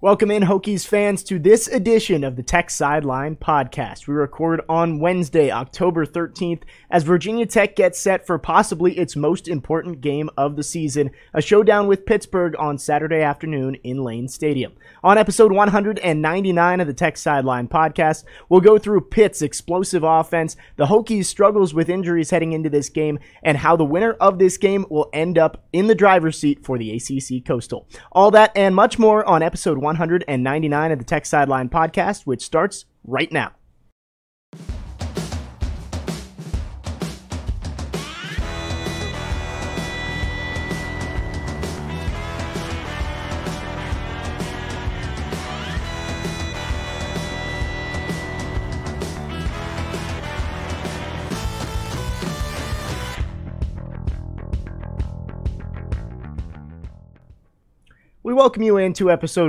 Welcome in, Hokies fans, to this edition of the Tech Sideline Podcast. We record on Wednesday, October 13th, as Virginia Tech gets set for possibly its most important game of the season, a showdown with Pittsburgh on Saturday afternoon in Lane Stadium. On episode 199 of the Tech Sideline Podcast, we'll go through Pitt's explosive offense, the Hokies' struggles with injuries heading into this game, and how the winner of this game will end up in the driver's seat for the ACC Coastal. All that and much more on episode 199 of the Tech Sideline Podcast, which starts right now. We welcome you into episode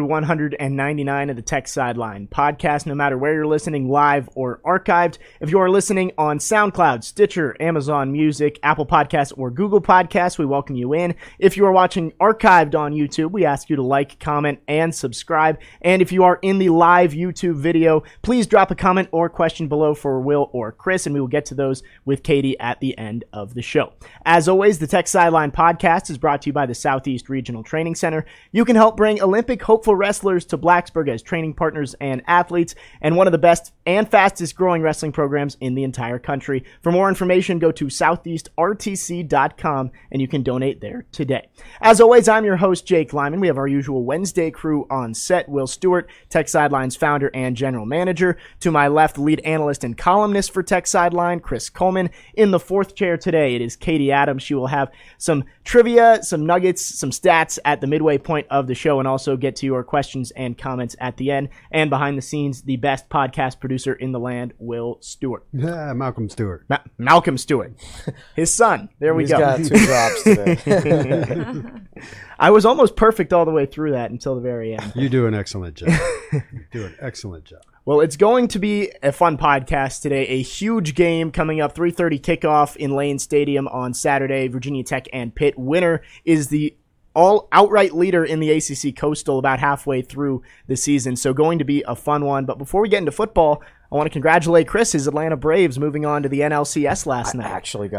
199 of the Tech Sideline Podcast, no matter where you're listening, live or archived. If you are listening on SoundCloud, Stitcher, Amazon Music, Apple Podcasts, or Google Podcasts, we welcome you in. If you are watching archived on YouTube, we ask you to like, comment, and subscribe. And if you are in the live YouTube video, please drop a comment or question below for Will or Chris, and we will get to those with Katie at the end of the show. As always, the Tech Sideline Podcast is brought to you by the Southeast Regional Training Center. You can help bring Olympic hopeful wrestlers to Blacksburg as training partners and athletes, and one of the best and fastest growing wrestling programs in the entire country. For more information, go to southeastrtc.com and you can donate there today. As always, I'm your host, Jake Lyman. We have our usual Wednesday crew on set: Will Stewart, Tech Sideline's founder and general manager. To my left, lead analyst and columnist for Tech Sideline, Chris Coleman. In the fourth chair today, it is Katie Adams. She will have some trivia, some nuggets, some stats at the midway point of the show, and also get to your questions and comments at the end. And behind the scenes, the best podcast producer in the land, Will Stewart. Malcolm Stewart. Malcolm Stewart. His son. There we go. He's got 2 drops today. I was almost perfect all the way through that until the very end. You do an excellent job. You do an excellent job. Well, it's going to be a fun podcast today. A huge game coming up, 3:30 kickoff in Lane Stadium on Saturday. Virginia Tech and Pitt. Winner is the outright leader in the ACC Coastal about halfway through the season. So going to be a fun one. But before we get into football, I want to congratulate Chris, his Atlanta Braves, moving on to the NLCS last night.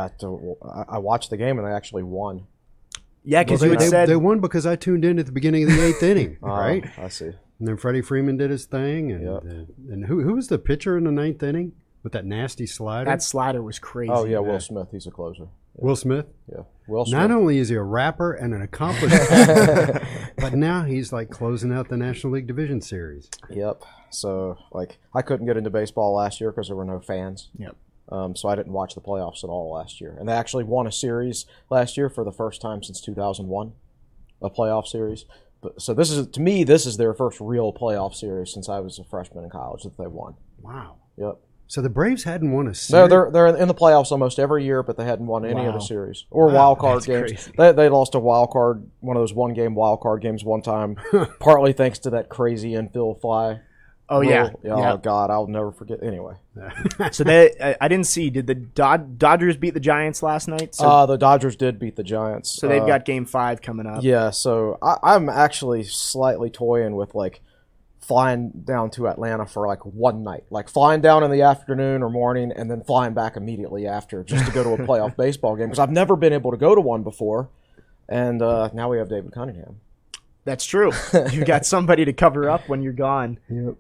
I watched the game and they actually won. Yeah, because you had said they won because I tuned in at the beginning of the 8th inning, right? I see. And then Freddie Freeman did his thing, and who was the pitcher in the 9th inning with that nasty slider? That slider was crazy. Oh yeah, Will Smith. He's a closer. Yeah. Will Smith? Yeah, Will Smith. Not only is he a rapper and an accomplished but now he's like closing out the National League Division Series. Yep. So I couldn't get into baseball last year because there were no fans. Yep. So I didn't watch the playoffs at all last year. And they actually won a series last year for the first time since 2001, a playoff series. So this is their first real playoff series since I was a freshman in college that they won. Wow. Yep. So the Braves hadn't won a series? No, they're in the playoffs almost every year, but they hadn't won any of the series or wild card games. Crazy. They lost a wild card, one of those one-game wild card games one time, partly thanks to that crazy infield fly. Oh, yeah. Oh, God, I'll never forget. Anyway. So I didn't see. Did the Dodgers beat the Giants last night? The Dodgers did beat the Giants. So they've got Game 5 coming up. Yeah, so I'm actually slightly toying with, flying down to Atlanta for, one night. Flying down in the afternoon or morning and then flying back immediately after just to go to a playoff baseball game because I've never been able to go to one before. And now we have David Cunningham. That's true. You got somebody to cover up when you're gone. Yep.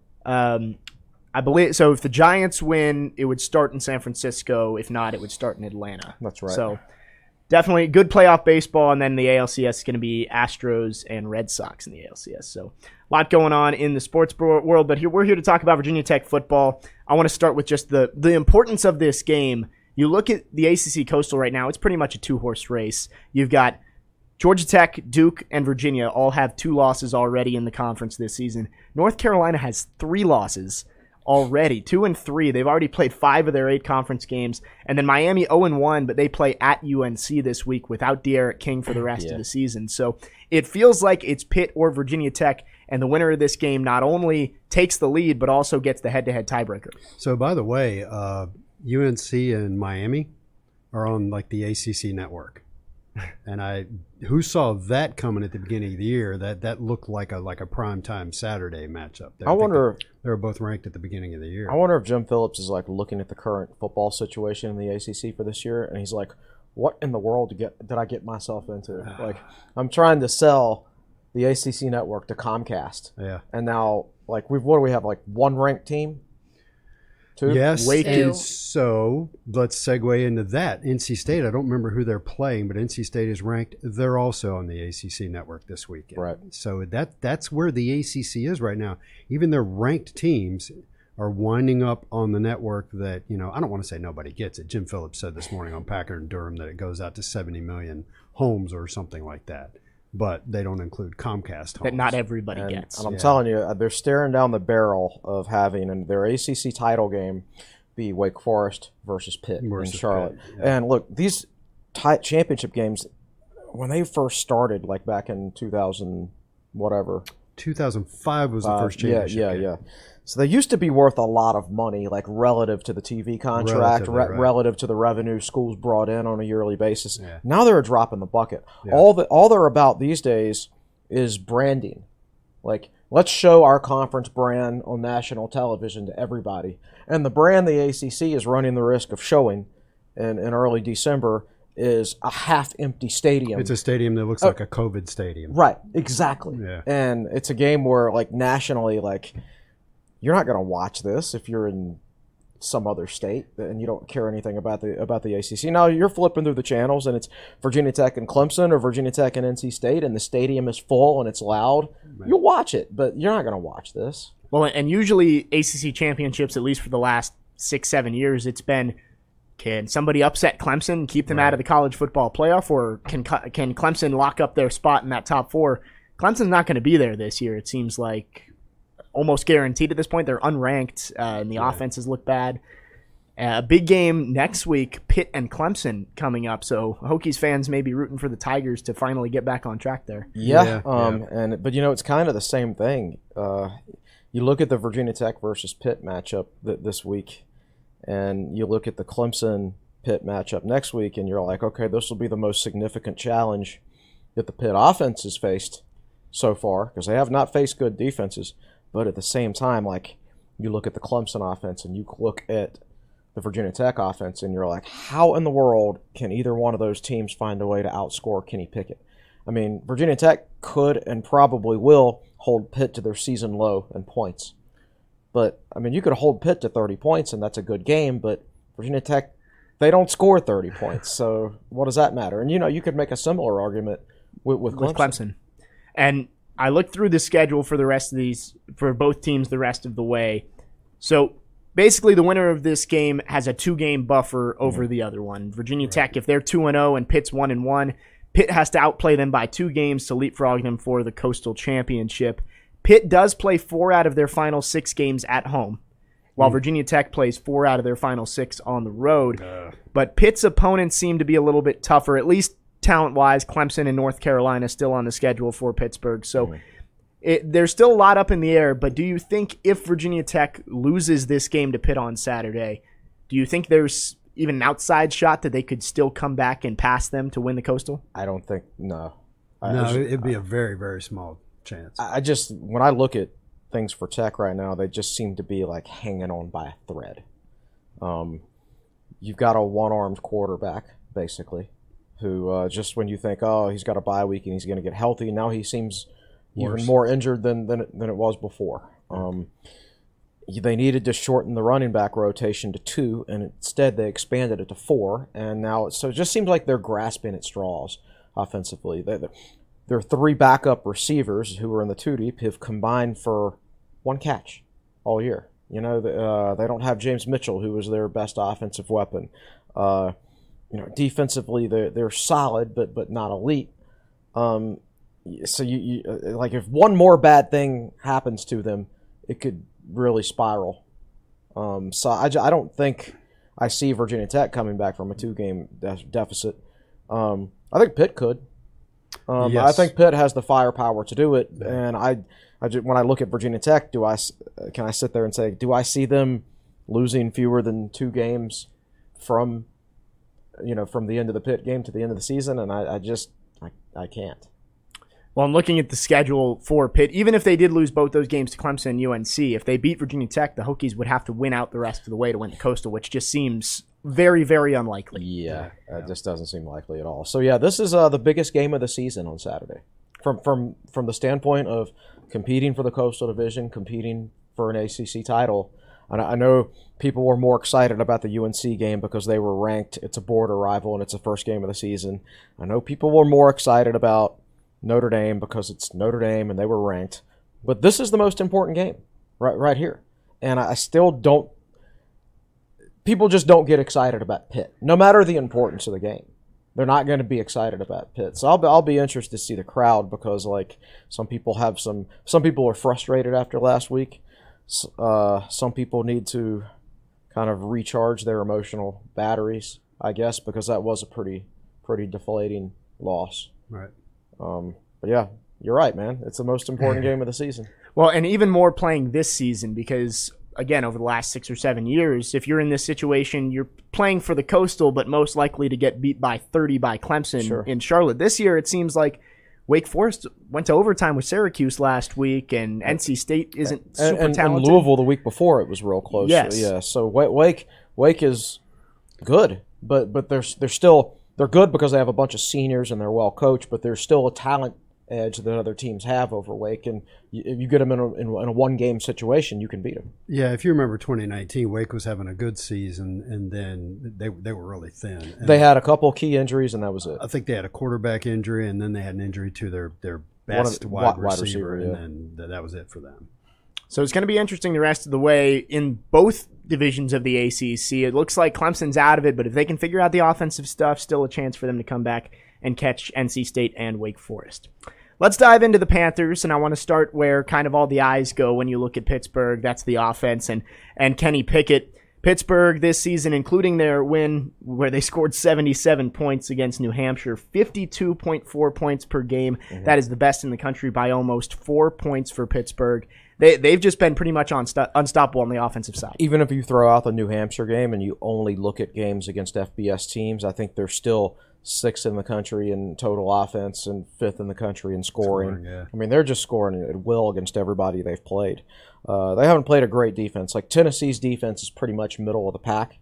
I believe so. If the Giants win, it would start in San Francisco. If not, it would start in Atlanta. That's right. So definitely good playoff baseball, and then the ALCS is going to be Astros and Red Sox in the ALCS. So a lot going on in the sports world, but we're here to talk about Virginia Tech football. I want to start with just the importance of this game. You look at the ACC Coastal right now; it's pretty much a 2-horse race. You've got Georgia Tech, Duke, and Virginia all have 2 losses already in the conference this season. North Carolina has 3 losses already, 2 and 3. They've already played 5 of their 8 conference games. And then Miami 0-1, but they play at UNC this week without De'Aaron King for the rest of the season. So it feels like it's Pitt or Virginia Tech, and the winner of this game not only takes the lead, but also gets the head-to-head tiebreaker. So, by the way, UNC and Miami are on, the ACC network. And who saw that coming at the beginning of the year? That looked like a primetime Saturday matchup. I wonder. They were both ranked at the beginning of the year. I wonder if Jim Phillips is like looking at the current football situation in the ACC for this year, and he's like, "What in the world did I get myself into? Like, I'm trying to sell the ACC network to Comcast, Yeah. and now like what do we have? Like one ranked team, two? Yes, Way too. and so let's segue into that. NC State, I don't remember who they're playing, but NC State is ranked. They're also on the ACC network this weekend. Right. So that's where the ACC is right now. Even their ranked teams are winding up on the network that, I don't want to say nobody gets it. Jim Phillips said this morning on Packard and Durham that it goes out to 70 million homes or something like that. But they don't include Comcast homes. That not everybody gets. And I'm telling you, they're staring down the barrel of having their ACC title game be Wake Forest versus Pitt in Charlotte. Pitt, yeah. And look, these championship games, when they first started, like back in 2000, whatever. 2005 was the first championship game. Yeah. So they used to be worth a lot of money, like relative to the TV contract, relative to the revenue schools brought in on a yearly basis. Yeah. Now they're a drop in the bucket. Yeah. All they're about these days is branding. Like, let's show our conference brand on national television to everybody. And the brand the ACC is running the risk of showing in early December is a half-empty stadium. It's a stadium that looks like a COVID stadium. Right, exactly. Yeah. And it's a game where, like, nationally, like, you're not going to watch this if you're in some other state and you don't care anything about the ACC. Now, you're flipping through the channels and it's Virginia Tech and Clemson or Virginia Tech and NC State and the stadium is full and it's loud. Right. You'll watch it, but you're not going to watch this. Well, and usually ACC championships, at least for the last 6-7 years, it's been, can somebody upset Clemson and keep them out of the college football playoff, or can Clemson lock up their spot in that top four? Clemson's not going to be there this year, it seems like. Almost guaranteed at this point. They're unranked, and the offenses look bad. A big game next week, Pitt and Clemson coming up. So Hokies fans may be rooting for the Tigers to finally get back on track there. Yeah. But it's kind of the same thing. You look at the Virginia Tech versus Pitt matchup this week, and you look at the Clemson Pitt matchup next week, and you're like, okay, this will be the most significant challenge that the Pitt offense has faced so far, because they have not faced good defenses. But at the same time, like, you look at the Clemson offense and you look at the Virginia Tech offense and you're like, how in the world can either one of those teams find a way to outscore Kenny Pickett? I mean, Virginia Tech could and probably will hold Pitt to their season low in points. But, I mean, you could hold Pitt to 30 points and that's a good game, but Virginia Tech, they don't score 30 points. So what does that matter? And, you could make a similar argument with Clemson. And I looked through the schedule for for both teams the rest of the way. So basically the winner of this game has a 2-game buffer over the other one. Virginia Tech, if they're 2-0 and Pitt's 1-1, Pitt has to outplay them by 2 games to leapfrog them for the Coastal Championship. Pitt does play 4 out of their final 6 games at home, while Virginia Tech plays 4 out of their final 6 on the road. But Pitt's opponents seem to be a little bit tougher, at least talent-wise. Clemson and North Carolina still on the schedule for Pittsburgh. So there's still a lot up in the air, but do you think if Virginia Tech loses this game to Pitt on Saturday, do you think there's even an outside shot that they could still come back and pass them to win the Coastal? I don't think, no. It'd be a very, very small chance. When I look at things for Tech right now, they just seem to be like hanging on by a thread. You've got a one-armed quarterback, basically, who just when you think, oh, he's got a bye week and he's going to get healthy, now he seems even more injured than it was before. They needed to shorten the running back rotation to 2, and instead they expanded it to 4, and now so it just seems like they're grasping at straws offensively. Their 3 backup receivers who were in the 2 deep have combined for 1 catch all year. They don't have James Mitchell, who was their best offensive weapon. Defensively they're solid, but not elite. So you like if one more bad thing happens to them, it could really spiral. So I don't think I see Virginia Tech coming back from a 2-game deficit. I think Pitt could. Yes. I think Pitt has the firepower to do it, and when I look at Virginia Tech, can I sit there and say, do I see them losing fewer than 2 games from from the end of the Pitt game to the end of the season, and I can't. Well, I'm looking at the schedule for Pitt. Even if they did lose both those games to Clemson and UNC, if they beat Virginia Tech, the Hokies would have to win out the rest of the way to win the Coastal, which just seems very, very unlikely. Yeah, it just doesn't seem likely at all. So, yeah, this is the biggest game of the season on Saturday. From the standpoint of competing for the Coastal Division, competing for an ACC title, and I know people were more excited about the UNC game because they were ranked. It's a border rival, and it's the first game of the season. I know people were more excited about Notre Dame because it's Notre Dame and they were ranked. But this is the most important game right here. And I still don't – people just don't get excited about Pitt, no matter the importance of the game. They're not going to be excited about Pitt. So I'll be interested to see the crowd because, like, some people are frustrated after last week. Some people need to kind of recharge their emotional batteries, I guess, because that was a pretty deflating loss. Right. But yeah, you're right, man. It's the most important game of the season. Well, and even more playing this season because, again, over the last 6 or 7 years, if you're in this situation, you're playing for the Coastal, but most likely to get beat by 30 by Clemson in Charlotte. This year, it seems like Wake Forest went to overtime with Syracuse last week, and NC State isn't super talented. And Louisville the week before, it was real close. Yes. Yeah. So Wake is good, but they're still they're good because they have a bunch of seniors and they're well coached, but there's still a talent edge that other teams have over Wake, and if you get them in a one-game situation, you can beat them. Yeah, if you remember 2019, Wake was having a good season, and then they were really thin. And they had a couple of key injuries, and that was it. I think they had a quarterback injury, and then they had an injury to their best wide receiver, and then that was it for them. So it's going to be interesting the rest of the way in both divisions of the ACC. It looks like Clemson's out of it, but if they can figure out the offensive stuff, still a chance for them to come back and catch NC State and Wake Forest. Let's dive into the Panthers, and I want to start where kind of all the eyes go when you look at Pittsburgh. That's the offense and Kenny Pickett. Pittsburgh this season, including their win where they scored 77 points against New Hampshire, 52.4 points per game. Mm-hmm. That is the best in the country by almost 4 points for Pittsburgh. They've just been pretty much unstoppable on the offensive side. Even if you throw out the New Hampshire game and you only look at games against FBS teams, I think they're still 6th in the country in total offense and 5th in the country in scoring. Yeah. I mean, they're just scoring at will against everybody they've played. They haven't played a great defense. Like Tennessee's defense is pretty much middle of the pack,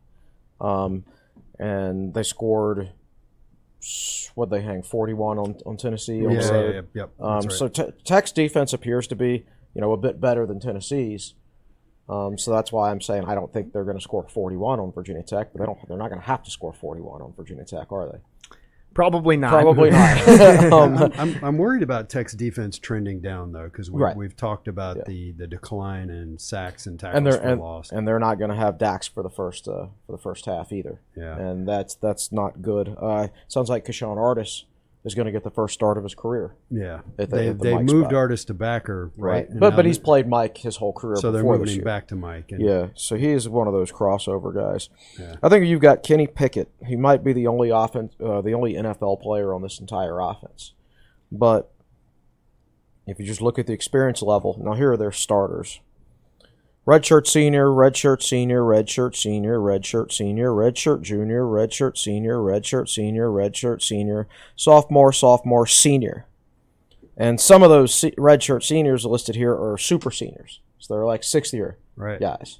and they scored. What they hang 41 on Tennessee. On the road. Yep. Right. So Tech's defense appears to be a bit better than Tennessee's. So that's why I'm saying I don't think they're going to score 41 on Virginia Tech, but they're not going to have to score 41 on Virginia Tech, are they? Probably not. Probably not. I'm worried about Tech's defense trending down, though, because we've talked about the decline in sacks and tackles for loss. And they're not going to have Dax for the first half either. Yeah. And that's not good. Sounds like Keshawn Artis is going to get the first start of his career. Yeah. They moved Artis to backer. Right. But he's played Mike his whole career so before they're this moving year. back to Mike. Yeah. So he is one of those crossover guys. Yeah. I think you've got Kenny Pickett. He might be the only NFL player on this entire offense. But if you just look at the experience level, now here are their starters. Redshirt senior, redshirt senior, redshirt senior, redshirt senior, redshirt junior, redshirt senior, redshirt senior, redshirt senior, sophomore, senior. And some of those redshirt seniors listed here are super seniors. So they're like 6th year guys.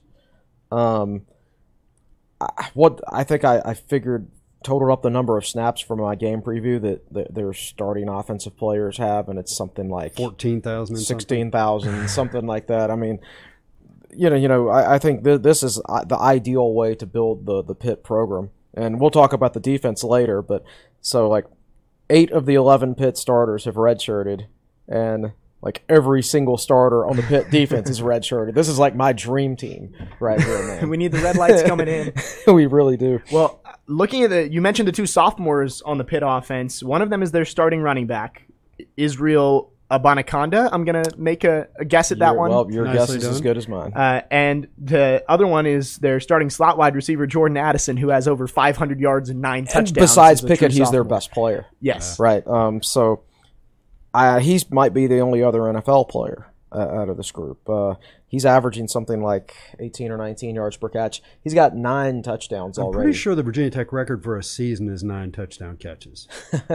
I figured, totaled up the number of snaps from my game preview that their starting offensive players have, and it's something like 14,000, 16,000, something like that. I mean, I think this is the ideal way to build the Pitt program. And we'll talk about the defense later, but so like 8 of the 11 Pitt starters have redshirted, and like every single starter on the Pitt defense is redshirted. This is like my dream team right here, man. We need the red lights coming in. We really do. Well, looking at you mentioned the 2 sophomores on the Pitt offense. One of them is their starting running back, Israel Abanaconda. I'm going to make a guess at that one. Well, your guess is as good as mine. And the other one is their starting slot wide receiver, Jordan Addison, who has over 500 yards and 9 touchdowns. And besides Pickett, he's their best player. Yes. Right. So he might be the only other NFL player. out of this group. He's averaging something like 18 or 19 yards per catch. He's got 9 touchdowns I'm already. pretty sure the Virginia Tech record for a season is 9 touchdown catches.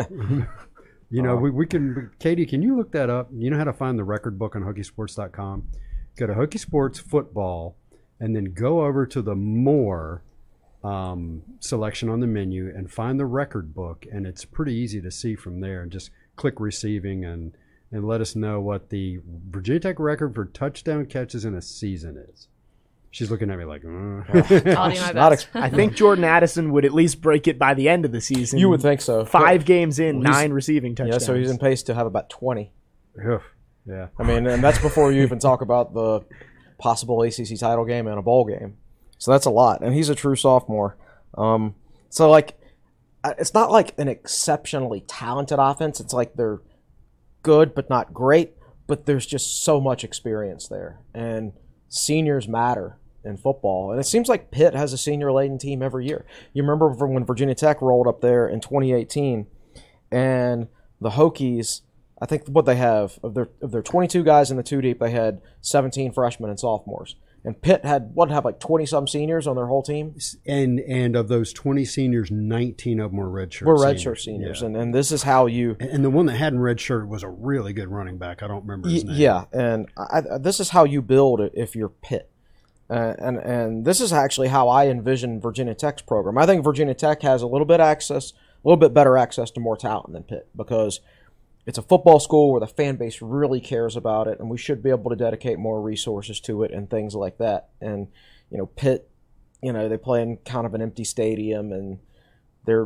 You know, we can. Katie, can you look that up? You know how to find the record book on HookieSports.com? Go to Hokie Sports Football, and then go over to the More selection on the menu and find the record book, and it's pretty easy to see from there. And just click receiving and let us know what the Virginia Tech record for touchdown catches in a season is. She's looking at me like, I'll do my best. I think Jordan Addison would at least break it by the end of the season. You would think so. 5 games in, 9 receiving touchdowns. Yeah, so he's in pace to have about 20. yeah. I mean, and that's before you even talk about the possible ACC title game and a bowl game. So that's a lot. And he's a true sophomore. So, like, it's not like an exceptionally talented offense. It's like they're good but not great, but there's just so much experience there. And seniors matter in football. And it seems like Pitt has a senior-laden team every year. You remember from when Virginia Tech rolled up there in 2018, and the Hokies, I think what they have, of their 22 guys in the two deep, they had 17 freshmen and sophomores. And Pitt had, like 20-some seniors on their whole team? And of those 20 seniors, 19 of them were redshirt seniors. Yeah. And this is how you... And the one that hadn't redshirt was a really good running back. I don't remember his name. Yeah, and this is how you build it if you're Pitt. And this is actually how I envision Virginia Tech's program. I think Virginia Tech has a little bit better access to more talent than Pitt, because it's a football school where the fan base really cares about it, and we should be able to dedicate more resources to it and things like that. And, Pitt, they play in kind of an empty stadium, and they're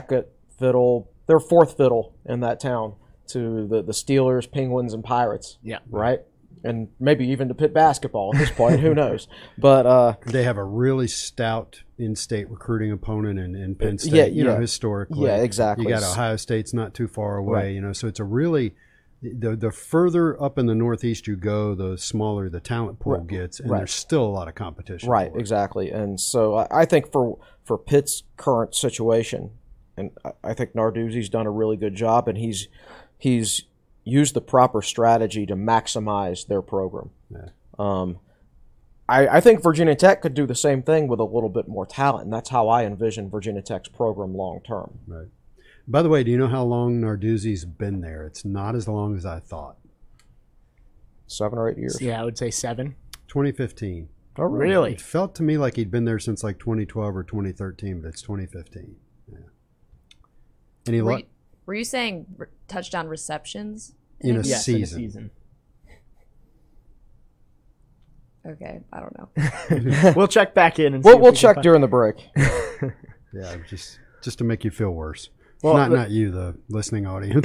fourth fiddle in that town to the Steelers, Penguins, and Pirates. Yeah. Right? And maybe even to Pitt basketball at this point. Who knows? But they have a really stout in-state recruiting opponent in Penn State. Historically. Yeah, exactly. You got Ohio State's not too far away. Right. So it's a really the further up in the Northeast you go, the smaller the talent pool gets, and there's still a lot of competition. Right, exactly. And so I think for Pitt's current situation, and I think Narduzzi's done a really good job, and he's used the proper strategy to maximize their program. Yeah. I think Virginia Tech could do the same thing with a little bit more talent, and that's how I envision Virginia Tech's program long term. Right. By the way, do you know how long Narduzzi's been there? It's not as long as I thought. 7 or 8 years. Yeah, I would say 7. 2015. Oh, really? It felt to me like he'd been there since like 2012 or 2013, but it's 2015. Yeah. Any luck? Were you saying touchdown receptions in a yes, season? In a season. Okay, I don't know. We'll check back in and we'll check during the break. Yeah, just to make you feel worse. Well, not you, the listening audience.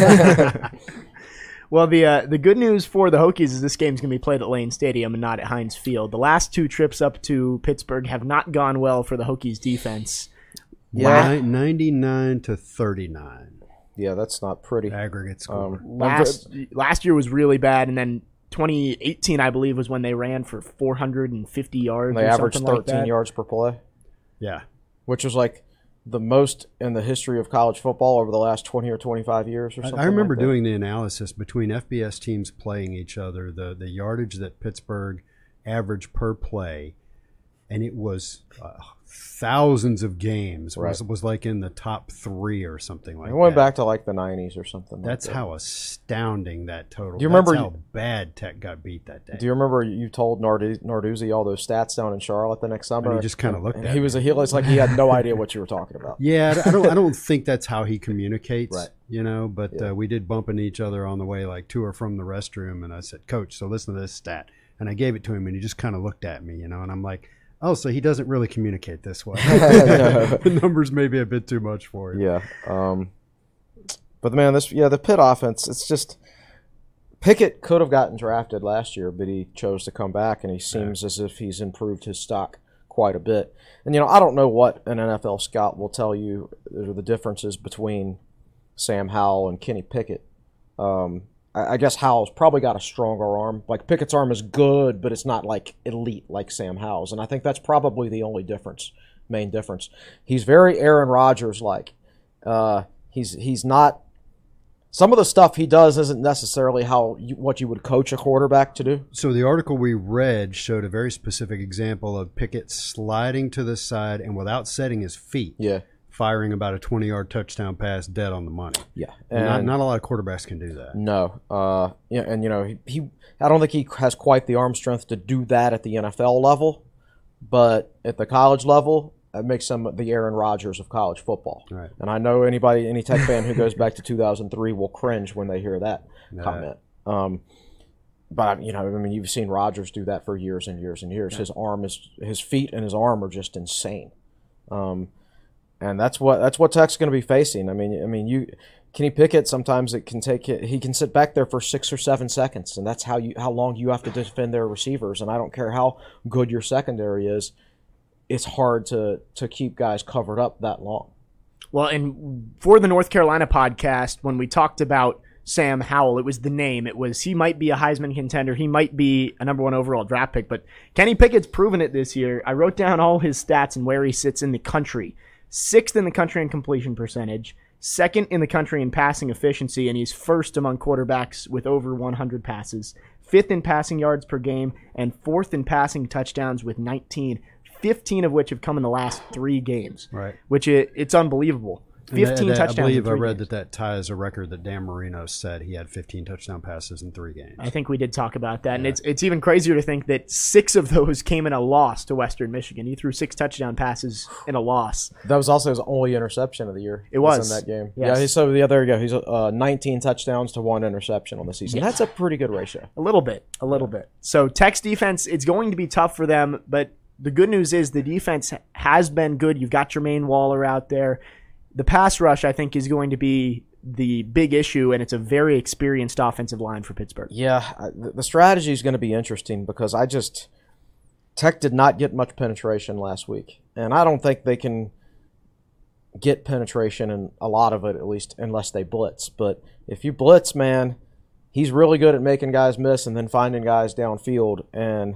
Well, the good news for the Hokies is this game's going to be played at Lane Stadium and not at Heinz Field. The last 2 trips up to Pittsburgh have not gone well for the Hokies defense. Yeah, 99-39. Yeah, that's not pretty. Aggregate score. Last year was really bad, and then 2018, I believe, was when they ran for 450 yards. They or averaged something 13 like that. yards per play. Yeah. Which was like the most in the history of college football over the last 20 or 25 years or something. I remember like that. doing the analysis between FBS teams playing each other, the yardage that Pittsburgh averaged per play, and it was thousands of games. Right. Was like in the top 3 or something like that. It went back to like the 90s or something. That's like that. how astounding that total. Do you remember That's how bad Tech got beat that day? Do you remember you told Narduzzi all those stats down in Charlotte the next summer? And he just kind of looked at me. It's like he had no idea what you were talking about. Yeah, I don't think that's how he communicates. Right. But we did bump into each other on the way, like to or from the restroom, and I said, "Coach, so listen to this stat," and I gave it to him, and he just kind of looked at me, and I'm like, "Oh, so he doesn't really communicate this way." The numbers may be a bit too much for him. Yeah. But man, the Pitt offense, it's just Pickett could have gotten drafted last year, but he chose to come back, and he seems as if he's improved his stock quite a bit. And I don't know what an NFL scout will tell you are the differences between Sam Howell and Kenny Pickett. I guess Howell's probably got a stronger arm. Like Pickett's arm is good, but it's not like elite like Sam Howell's, and I think that's probably the only main difference. He's very Aaron Rodgers like. He's not some of the stuff he does isn't necessarily what you would coach a quarterback to do. So the article we read showed a very specific example of Pickett sliding to the side and without setting his feet, firing about a 20-yard touchdown pass dead on the money. Yeah, and not a lot of quarterbacks can do that. No, and he I don't think he has quite the arm strength to do that at the NFL level, but at the college level, it makes him the Aaron Rodgers of college football. Right. And I know any Tech fan who goes back to 2003 will cringe when they hear that comment. But you've seen Rodgers do that for years and years and years. His feet and his arm are just insane. And that's what Tech's going to be facing. I mean, Kenny Pickett, sometimes he can sit back there for 6 or 7 seconds, and that's how long you have to defend their receivers. And I don't care how good your secondary is, it's hard to keep guys covered up that long. Well, and for the North Carolina podcast, when we talked about Sam Howell, it was the name. It was he might be a Heisman contender. He might be a number 1 overall draft pick. But Kenny Pickett's proven it this year. I wrote down all his stats and where he sits in the country. 6th in the country in completion percentage, 2nd in the country in passing efficiency, and he's 1st among quarterbacks with over 100 passes, 5th in passing yards per game, and 4th in passing touchdowns with 19, 15 of which have come in the last 3 games. Right. Which it's unbelievable. 15 touchdowns. I believe I in 3 read games. that ties a record that Dan Marino said he had 15 touchdown passes in 3 games. I think we did talk about that, and it's even crazier to think that 6 of those came in a loss to Western Michigan. He threw 6 touchdown passes in a loss. That was also his only interception of the year. It was in that game. Yes. Yeah, there you go. He's 19 touchdowns to 1 interception on the season. Yeah. That's a pretty good ratio. A little bit. So Tech's defense, it's going to be tough for them, but the good news is the defense has been good. You've got Jermaine Waller out there. The pass rush, I think, is going to be the big issue, and it's a very experienced offensive line for Pittsburgh. Yeah, the strategy is going to be interesting because Tech did not get much penetration last week, and I don't think they can get penetration in a lot of it, at least, unless they blitz. But if you blitz, man, he's really good at making guys miss and then finding guys downfield, and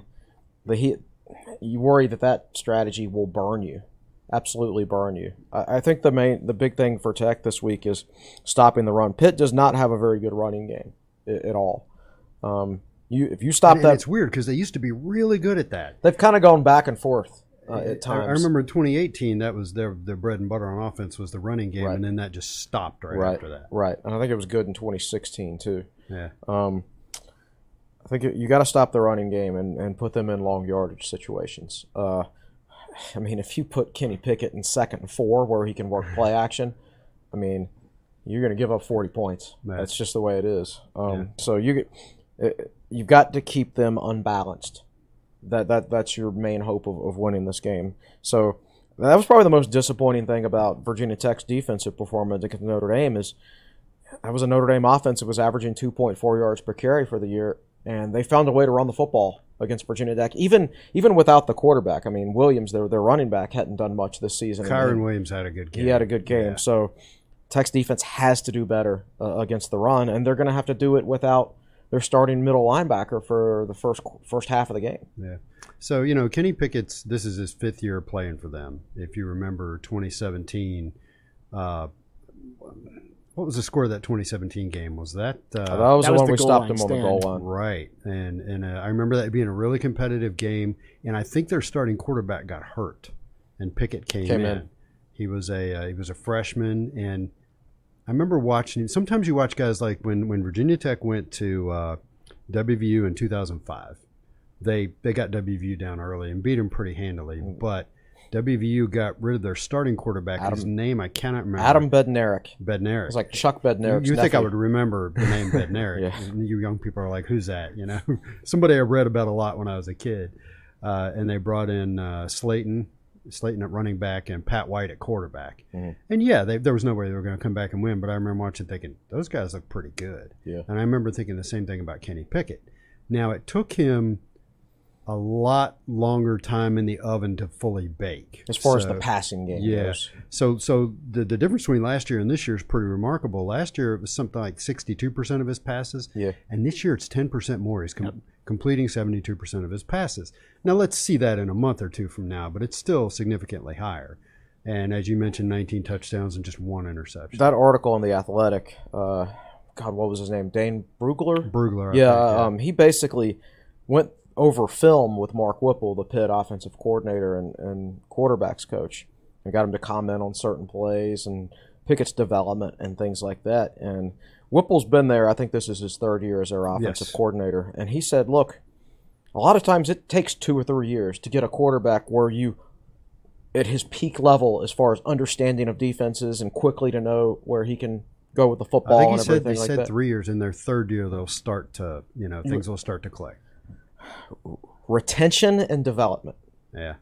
you worry that strategy will burn you. Absolutely burn you. I think the big thing for Tech this week is stopping the run. Pitt does not have a very good running game at all. If you stop that, it's weird because they used to be really good at that. They've kind of gone back and forth at times. I remember in 2018 that was their bread and butter on offense was the running game, and then that just stopped right after that. Right, and I think it was good in 2016 too. Yeah. I think you got to stop the running game and put them in long yardage situations. If you put Kenny Pickett in 2nd and 4 where he can work play action, you're going to give up 40 points. That's just the way it is. So you've got to keep them unbalanced. That's your main hope of winning this game. So that was probably the most disappointing thing about Virginia Tech's defensive performance against Notre Dame is that was a Notre Dame offense that was averaging 2.4 yards per carry for the year, and they found a way to run the football against Virginia Tech, even without the quarterback. Williams, their running back, hadn't done much this season. Kyron Williams had a good game. He had a good game. Yeah. So Tech's defense has to do better against the run, and they're going to have to do it without their starting middle linebacker for the first half of the game. Yeah. So, Kenny Pickett's, this is his 5th year playing for them. If you remember 2017, what was the score of that 2017 game? Was that? That was the one we stopped him on the goal line. Right. And I remember that being a really competitive game. And I think their starting quarterback got hurt, and Pickett came in. He was a freshman, and I remember watching. Sometimes you watch guys like when Virginia Tech went to WVU in 2005. They got WVU down early and beat them pretty handily, but WVU got rid of their starting quarterback. His name I cannot remember. Adam Bednarik. Bednarik. It's like Chuck Bednarik. You think I would remember the name Bednarik? Yeah. You young people are like, who's that? Somebody I read about a lot when I was a kid. And they brought in Slayton at running back and Pat White at quarterback. Mm-hmm. And there was no way they were going to come back and win. But I remember watching, thinking those guys look pretty good. Yeah. And I remember thinking the same thing about Kenny Pickett. Now it took him a lot longer time in the oven to fully bake. As far as the passing game goes. So the difference between last year and this year is pretty remarkable. Last year it was something like 62% of his passes. Yeah. And this year it's 10% more. He's completing 72% of his passes. Now let's see that in a month or two from now, but it's still significantly higher. And as you mentioned, 19 touchdowns and just 1 interception. That article in The Athletic God, what was his name? Dane Brugler? Brugler. Yeah, he basically went over film with Mark Whipple, the Pitt offensive coordinator and quarterbacks coach, and got him to comment on certain plays and Pickett's development and things like that. And Whipple's been there. I think this is his 3rd year as their offensive coordinator. And he said, look, a lot of times it takes 2 or 3 years to get a quarterback where you, at his peak level as far as understanding of defenses and quickly to know where he can go with the football I think and everything they like said that. 3 years. In their 3rd year, they'll start to, things will start to click. Retention and development. Yeah.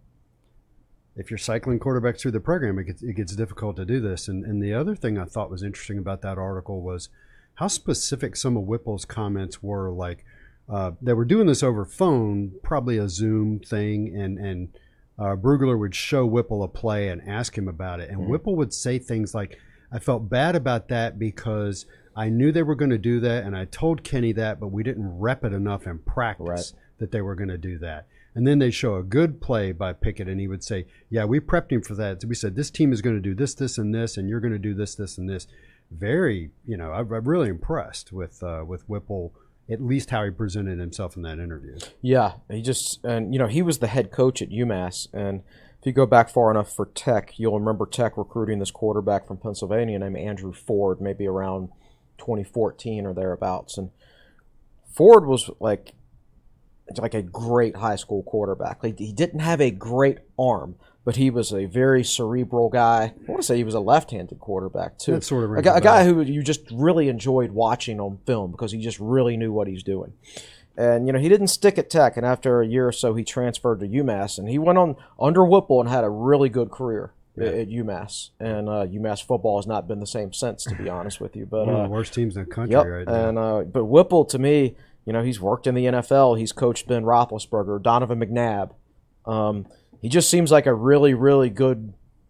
If you're cycling quarterbacks through the program, it gets difficult to do this. And the other thing I thought was interesting about that article was how specific some of Whipple's comments were. Like, they were doing this over phone, probably a Zoom thing, and Brugler would show Whipple a play and ask him about it. And Whipple would say things like, I felt bad about that because I knew they were going to do that, and I told Kenny that, but we didn't rep it enough in practice that they were going to do that. And then they'd show a good play by Pickett, and he would say, yeah, we prepped him for that. So we said, this team is going to do this, this, and this, and you're going to do this, this, and this. Very, I'm really impressed with Whipple, at least how he presented himself in that interview. Yeah, he was the head coach at UMass, and if you go back far enough for Tech, you'll remember Tech recruiting this quarterback from Pennsylvania named Andrew Ford, maybe around 2014 or thereabouts. And Ford was like a great high school quarterback. Like, he didn't have a great arm, but he was a very cerebral guy. I want to say he was a left-handed quarterback too. That sort of a guy who you just really enjoyed watching on film because he just really knew what he's doing. And he didn't stick at Tech, and after a year or so, he transferred to UMass, and he went on under Whipple and had a really good career at UMass. And UMass football has not been the same since, to be honest with you. But one of the worst teams in the country right now. And but Whipple, to me, he's worked in the NFL. He's coached Ben Roethlisberger, Donovan McNabb. He just seems like a really, really good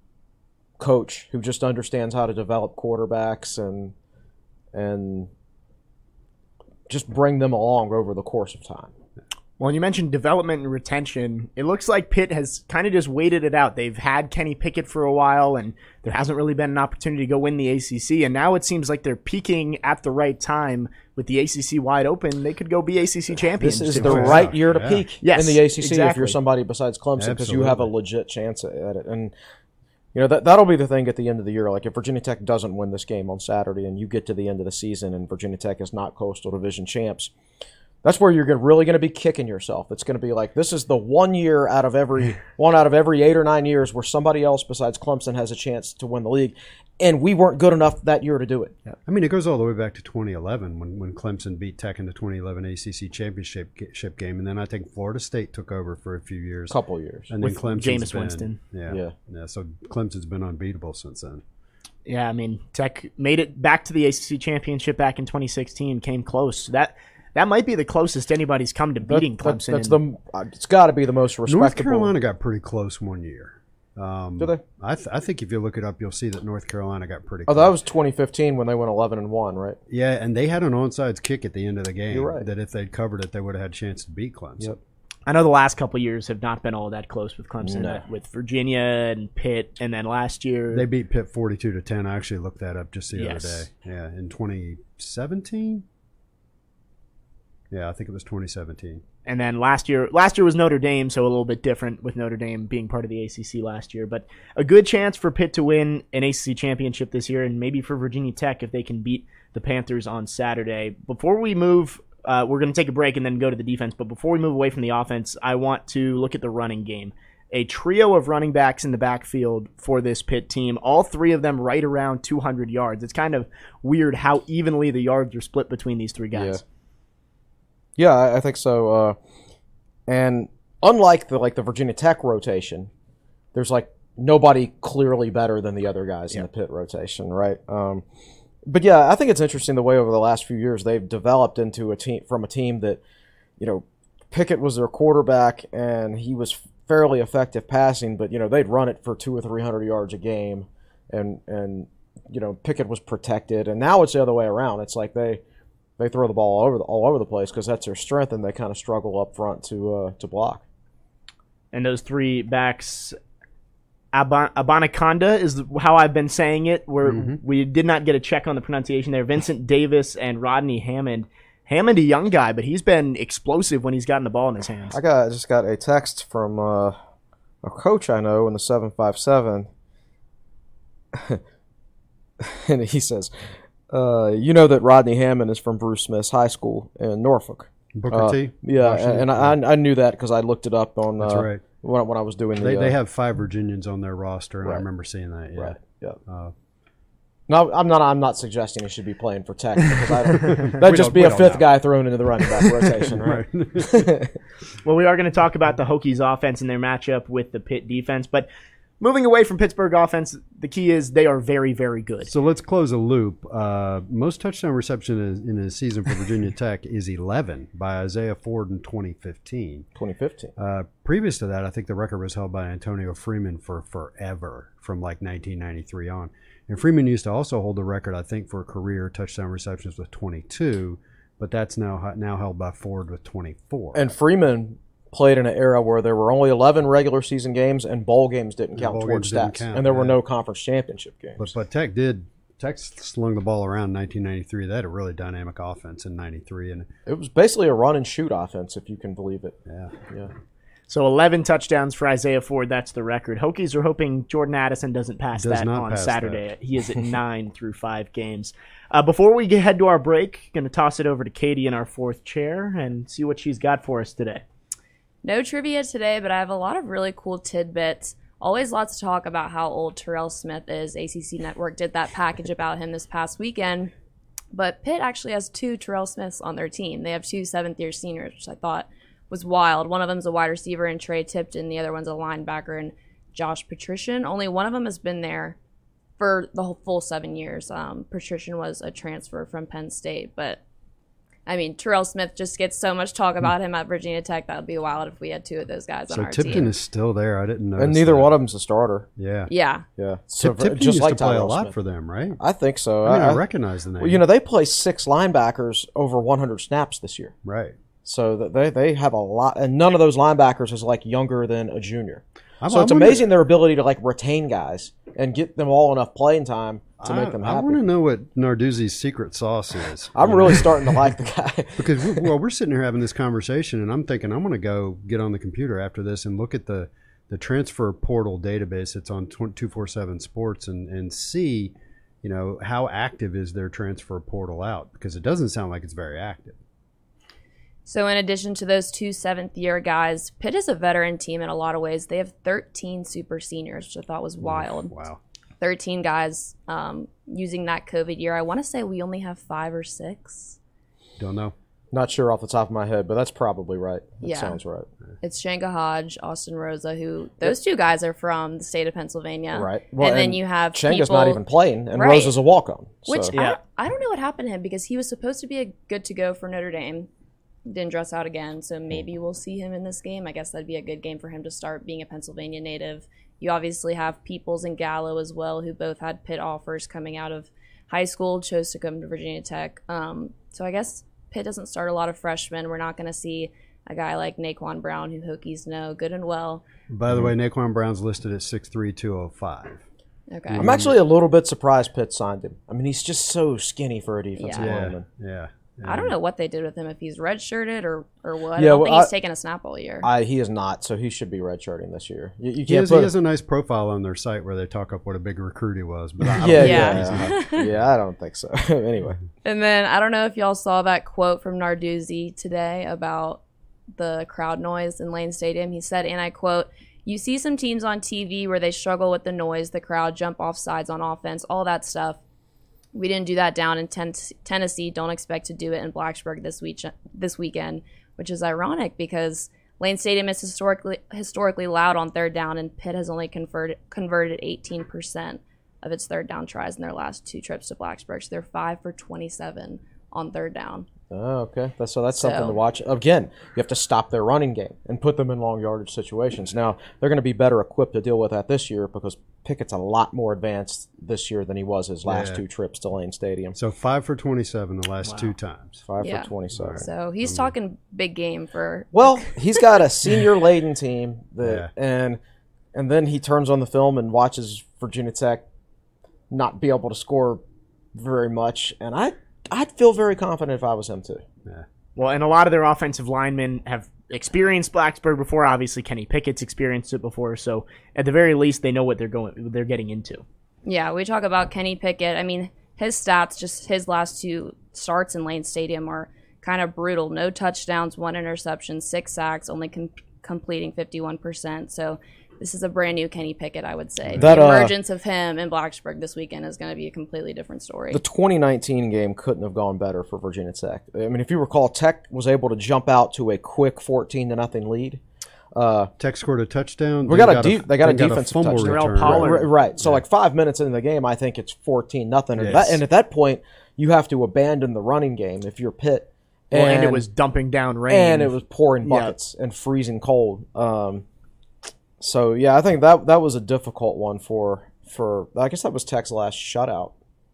coach who just understands how to develop quarterbacks and just bring them along over the course of time. Well, you mentioned development and retention. It looks like Pitt has kind of just waited it out. They've had Kenny Pickett for a while, and there hasn't really been an opportunity to go win the ACC. And now it seems like they're peaking at the right time with the ACC wide open. They could go be ACC champions. This is the right year to peak in the ACC if you're somebody besides Clemson, because you have a legit chance at it. And that'll be the thing at the end of the year. Like, if Virginia Tech doesn't win this game on Saturday and you get to the end of the season and Virginia Tech is not Coastal Division champs, that's where you're really going to be kicking yourself. It's going to be like, this is the 1 year out of every 8 or 9 years where somebody else besides Clemson has a chance to win the league, and we weren't good enough that year to do it. Yeah. I mean, it goes all the way back to 2011 when Clemson beat Tech in the 2011 ACC championship game, and then I think Florida State took over for a few years. Couple years. And then Clemson's Jameis Winston. Yeah. So Clemson's been unbeatable since then. Yeah, I mean, Tech made it back to the ACC championship back in 2016, came close. That might be the closest anybody's come to beating Clemson. It's got to be the most respectable. North Carolina got pretty close one year. Do they? I think if you look it up, you'll see that North Carolina got pretty close. Oh, that was 2015 when they went 11-1, right? Yeah, and they had an onside kick at the end of the game. You're right. That if they'd covered it, they would have had a chance to beat Clemson. Yep. I know the last couple of years have not been all that close with Clemson, No. with Virginia and Pitt, and then last year They beat Pitt 42-10. I actually looked that up just the other Yes. day. Yeah, in 2017. Yeah, I think it was 2017. And then last year was Notre Dame, so a little bit different with Notre Dame being part of the ACC last year. But a good chance for Pitt to win an ACC championship this year, and maybe for Virginia Tech if they can beat the Panthers on Saturday. Before we move, we're going to take a break and then go to the defense. But before we move away from the offense, I want to look at the running game. A trio of running backs in the backfield for this Pitt team, all three of them right around 200 yards. It's kind of weird how evenly the yards are split between these three guys. Yeah, I think so. And unlike the Virginia Tech rotation, there's nobody clearly better than the other guys in the Pitt rotation, right? But yeah, I think it's interesting the way over the last few years they've developed into a team that, Pickett was their quarterback and he was fairly effective passing, but they'd run it for 200 or 300 yards a game, and Pickett was protected, and now it's the other way around. It's like they throw the ball all over the place because that's their strength, and they kind of struggle up front to block. And those three backs Abanaconda is how I've been saying it. We did not get a check on the pronunciation there. Vincent Davis and Rodney Hammond. Hammond, a young guy, but he's been explosive when he's gotten the ball in his hands. I just got a text from a coach I know in the 757, and he says, "You know that Rodney Hammond is from Bruce Smith's high school in Norfolk." Booker T. Yeah, Washington. and I knew that because I looked it up on. That's right. When I was doing They have 5 Virginians on their roster, and Right. I remember seeing that. Yeah. Right. Yeah. No, I'm not suggesting he should be playing for Tech because that'd just be a fifth guy thrown into the running back rotation, right? Well, we are going to talk about the Hokies offense and their matchup with the Pitt defense, but moving away from Pittsburgh offense, the key is they are very, very good. So let's close a loop. Most touchdown reception in a season for Virginia Tech is 11 by Isaiah Ford in 2015. 2015. Previous to that, I think the record was held by Antonio Freeman for forever, from like 1993 on. And Freeman used to also hold the record, I think, for career touchdown receptions with 22, but that's now held by Ford with 24. And Freeman played in an era where there were only 11 regular season games and bowl games didn't count towards stats, and there were no conference championship games. But Tech slung the ball around in 1993. They had a really dynamic offense in 93, and it was basically a run and shoot offense, if you can believe it. Yeah. So 11 touchdowns for Isaiah Ford. That's the record. Hokies are hoping Jordan Addison doesn't pass that on Saturday. He is at 9 through 5 games. Before we head to our break, going to toss it over to Katie in our fourth chair and see what she's got for us today. No trivia today, but I have a lot of really cool tidbits. Always lots to talk about how old Terrell Smith is. ACC Network did that package about him this past weekend. But Pitt actually has 2 Terrell Smiths on their team. They have 2 seventh-year seniors, which I thought was wild. One of them's a wide receiver in Trey Tipton. The other one's a linebacker in Josh Patrician. Only one of them has been there for the whole full 7 years. Patrician was a transfer from Penn State. But, I mean, Terrell Smith just gets so much talk about him at Virginia Tech. That would be wild if we had 2 of those guys on our team. So Tipton is still there. I didn't know. And neither one of them's a starter. Yeah. Yeah. So Tipton just used like to play a Tyrell lot Smith. for them, right? I think so. I recognize the name. Well, they play 6 linebackers over 100 snaps this year. Right. So they have a lot, and none of those linebackers is like younger than a junior. So it's I amazing their ability to like retain guys and get them all enough playing time to make them happy. I want to know what Narduzzi's secret sauce is. I'm really starting to like the guy. Because we're sitting here having this conversation, and I'm thinking I'm going to go get on the computer after this and look at the transfer portal database that's on 247 Sports and see, how active is their transfer portal out, because it doesn't sound like it's very active. So in addition to those 2 seventh-year guys, Pitt is a veteran team in a lot of ways. They have 13 super seniors, which I thought was wild. Wow. 13 guys using that COVID year. I want to say we only have 5 or 6. Don't know. Not sure off the top of my head, but that's probably right. That sounds right. It's Shanka Hodge, Austin Rosa, who those 2 guys are from the state of Pennsylvania. Right. Well, and then you have Shanka's people, not even playing, and Right. Rosa's a walk-on. Which So. I don't know what happened to him because he was supposed to be a good to go for Notre Dame. Didn't dress out again, so maybe we'll see him in this game. I guess that'd be a good game for him to start, being a Pennsylvania native. You obviously have Peoples and Gallo as well, who both had Pitt offers coming out of high school, chose to come to Virginia Tech. So I guess Pitt doesn't start a lot of freshmen. We're not going to see a guy like Naquan Brown, who Hokies know good and well. By the way, Naquan Brown's listed at 6'3", 205. Okay. I'm actually a little bit surprised Pitt signed him. I mean, he's just so skinny for a defensive lineman. Yeah. I don't know what they did with him, if he's redshirted or what. Yeah, I don't think he's taken a snap all year. He is not, so he should be redshirting this year. You He has a nice profile on their site where they talk up what a big recruit he was. But I don't yeah, I don't think so. Anyway. And then I don't know if y'all saw that quote from Narduzzi today about the crowd noise in Lane Stadium. He said, and I quote, "You see some teams on TV where they struggle with the noise, the crowd, jump off sides on offense, all that stuff. We didn't do that down in Tennessee. Don't expect to do it in Blacksburg this weekend," which is ironic because Lane Stadium is historically loud on third down, and Pitt has only converted 18% of its third down tries in their last 2 trips to Blacksburg. So they're 5 for 27 on third down. Oh, okay. That's something to watch. Again, you have to stop their running game and put them in long yardage situations. Now, they're going to be better equipped to deal with that this year because Pickett's a lot more advanced this year than he was his last 2 trips to Lane Stadium. So 5 for 27 the last 2 times. 5 for 27. So he's talking big game for. Well, he's got a senior-laden team, and and then he turns on the film and watches Virginia Tech not be able to score very much, and I'd feel very confident if I was him too. Yeah. Well, and a lot of their offensive linemen have experienced Blacksburg before. Obviously, Kenny Pickett's experienced it before, so at the very least, they know what they're getting into. Yeah, we talk about Kenny Pickett. I mean, his stats, just his last 2 starts in Lane Stadium, are kind of brutal. No touchdowns, 1 interception, 6 sacks, only completing 51%. So this is a brand new Kenny Pickett, I would say. The emergence of him in Blacksburg this weekend is going to be a completely different story. The 2019 game couldn't have gone better for Virginia Tech. I mean, if you recall, Tech was able to jump out to a quick 14-0 lead. Tech scored a touchdown. They got a defensive fumble touchdown. return. Right. So like 5 minutes into the game, I think it's 14-0. Yes. And at that point, you have to abandon the running game if you're Pitt. And it was dumping down rain. And it was pouring buckets and freezing cold. So, yeah, I think that was a difficult one for I guess that was Tech's last shutout,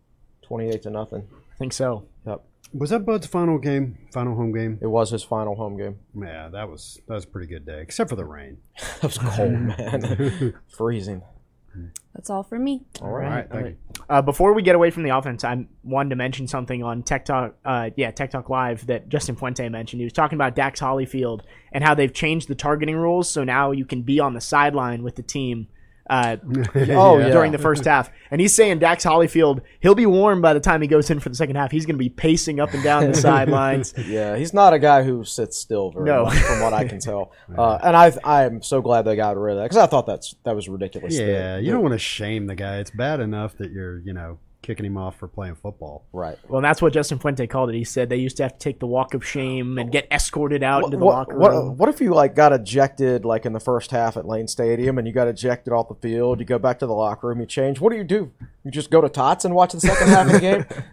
28-0. I think so. Yep. Was that Bud's final home game? It was his final home game. Yeah, that was a pretty good day, except for the rain. That was cold, man. Freezing. That's all for me. All right. Thank you. Before we get away from the offense, I wanted to mention something on Tech Talk Live that Justin Fuente mentioned. He was talking about Dax Hollyfield and how they've changed the targeting rules, so now you can be on the sideline with the team during the first half. And he's saying Dax Hollyfield, he'll be warm by the time he goes in for the second half. He's going to be pacing up and down the sidelines. Yeah, he's not a guy who sits still very much, from what I can tell. And I'm so glad they got rid of that, because I thought that was ridiculous. Yeah, you don't want to shame the guy. It's bad enough that you're, kicking him off for playing football. Right. Well, and that's what Justin Fuente called it. He said they used to have to take the walk of shame and get escorted out into the locker room. What if you got ejected in the first half at Lane Stadium, and you got ejected off the field? You go back to the locker room, you change. What do? You just go to Tots and watch the second half of the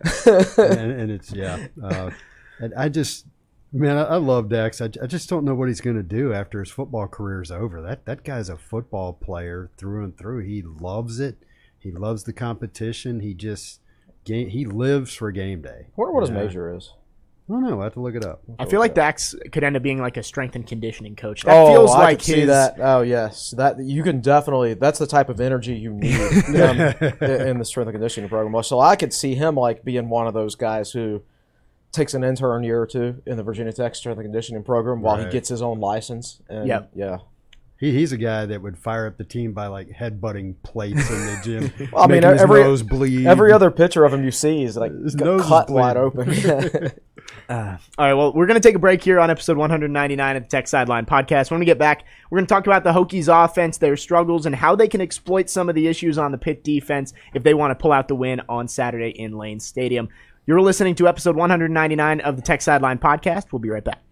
game? and it's and I just. Man, I love Dax. I just don't know what he's going to do after his football career is over. That guy's a football player through and through. He loves it. He loves the competition. He lives for game day. I wonder what his major is. I don't know. I have to look it up. I feel like Dax could end up being like a strength and conditioning coach. That feels I like could see that. Oh yes, that you can definitely. That's the type of energy you need in the strength and conditioning program. So I could see him being one of those guys who takes an intern year or 2 in the Virginia Tech strength and conditioning program while he gets his own license. And yeah. He's a guy that would fire up the team by headbutting plates in the gym. Well, I mean, his nose bleed. Every other picture of him you see is his nose cut is wide open. All right, well, we're going to take a break here on episode 199 of the Tech Sideline Podcast. When we get back, we're going to talk about the Hokies offense, their struggles, and how they can exploit some of the issues on the Pitt defense if they want to pull out the win on Saturday in Lane Stadium. You're listening to episode 199 of the Tech Sideline Podcast. We'll be right back.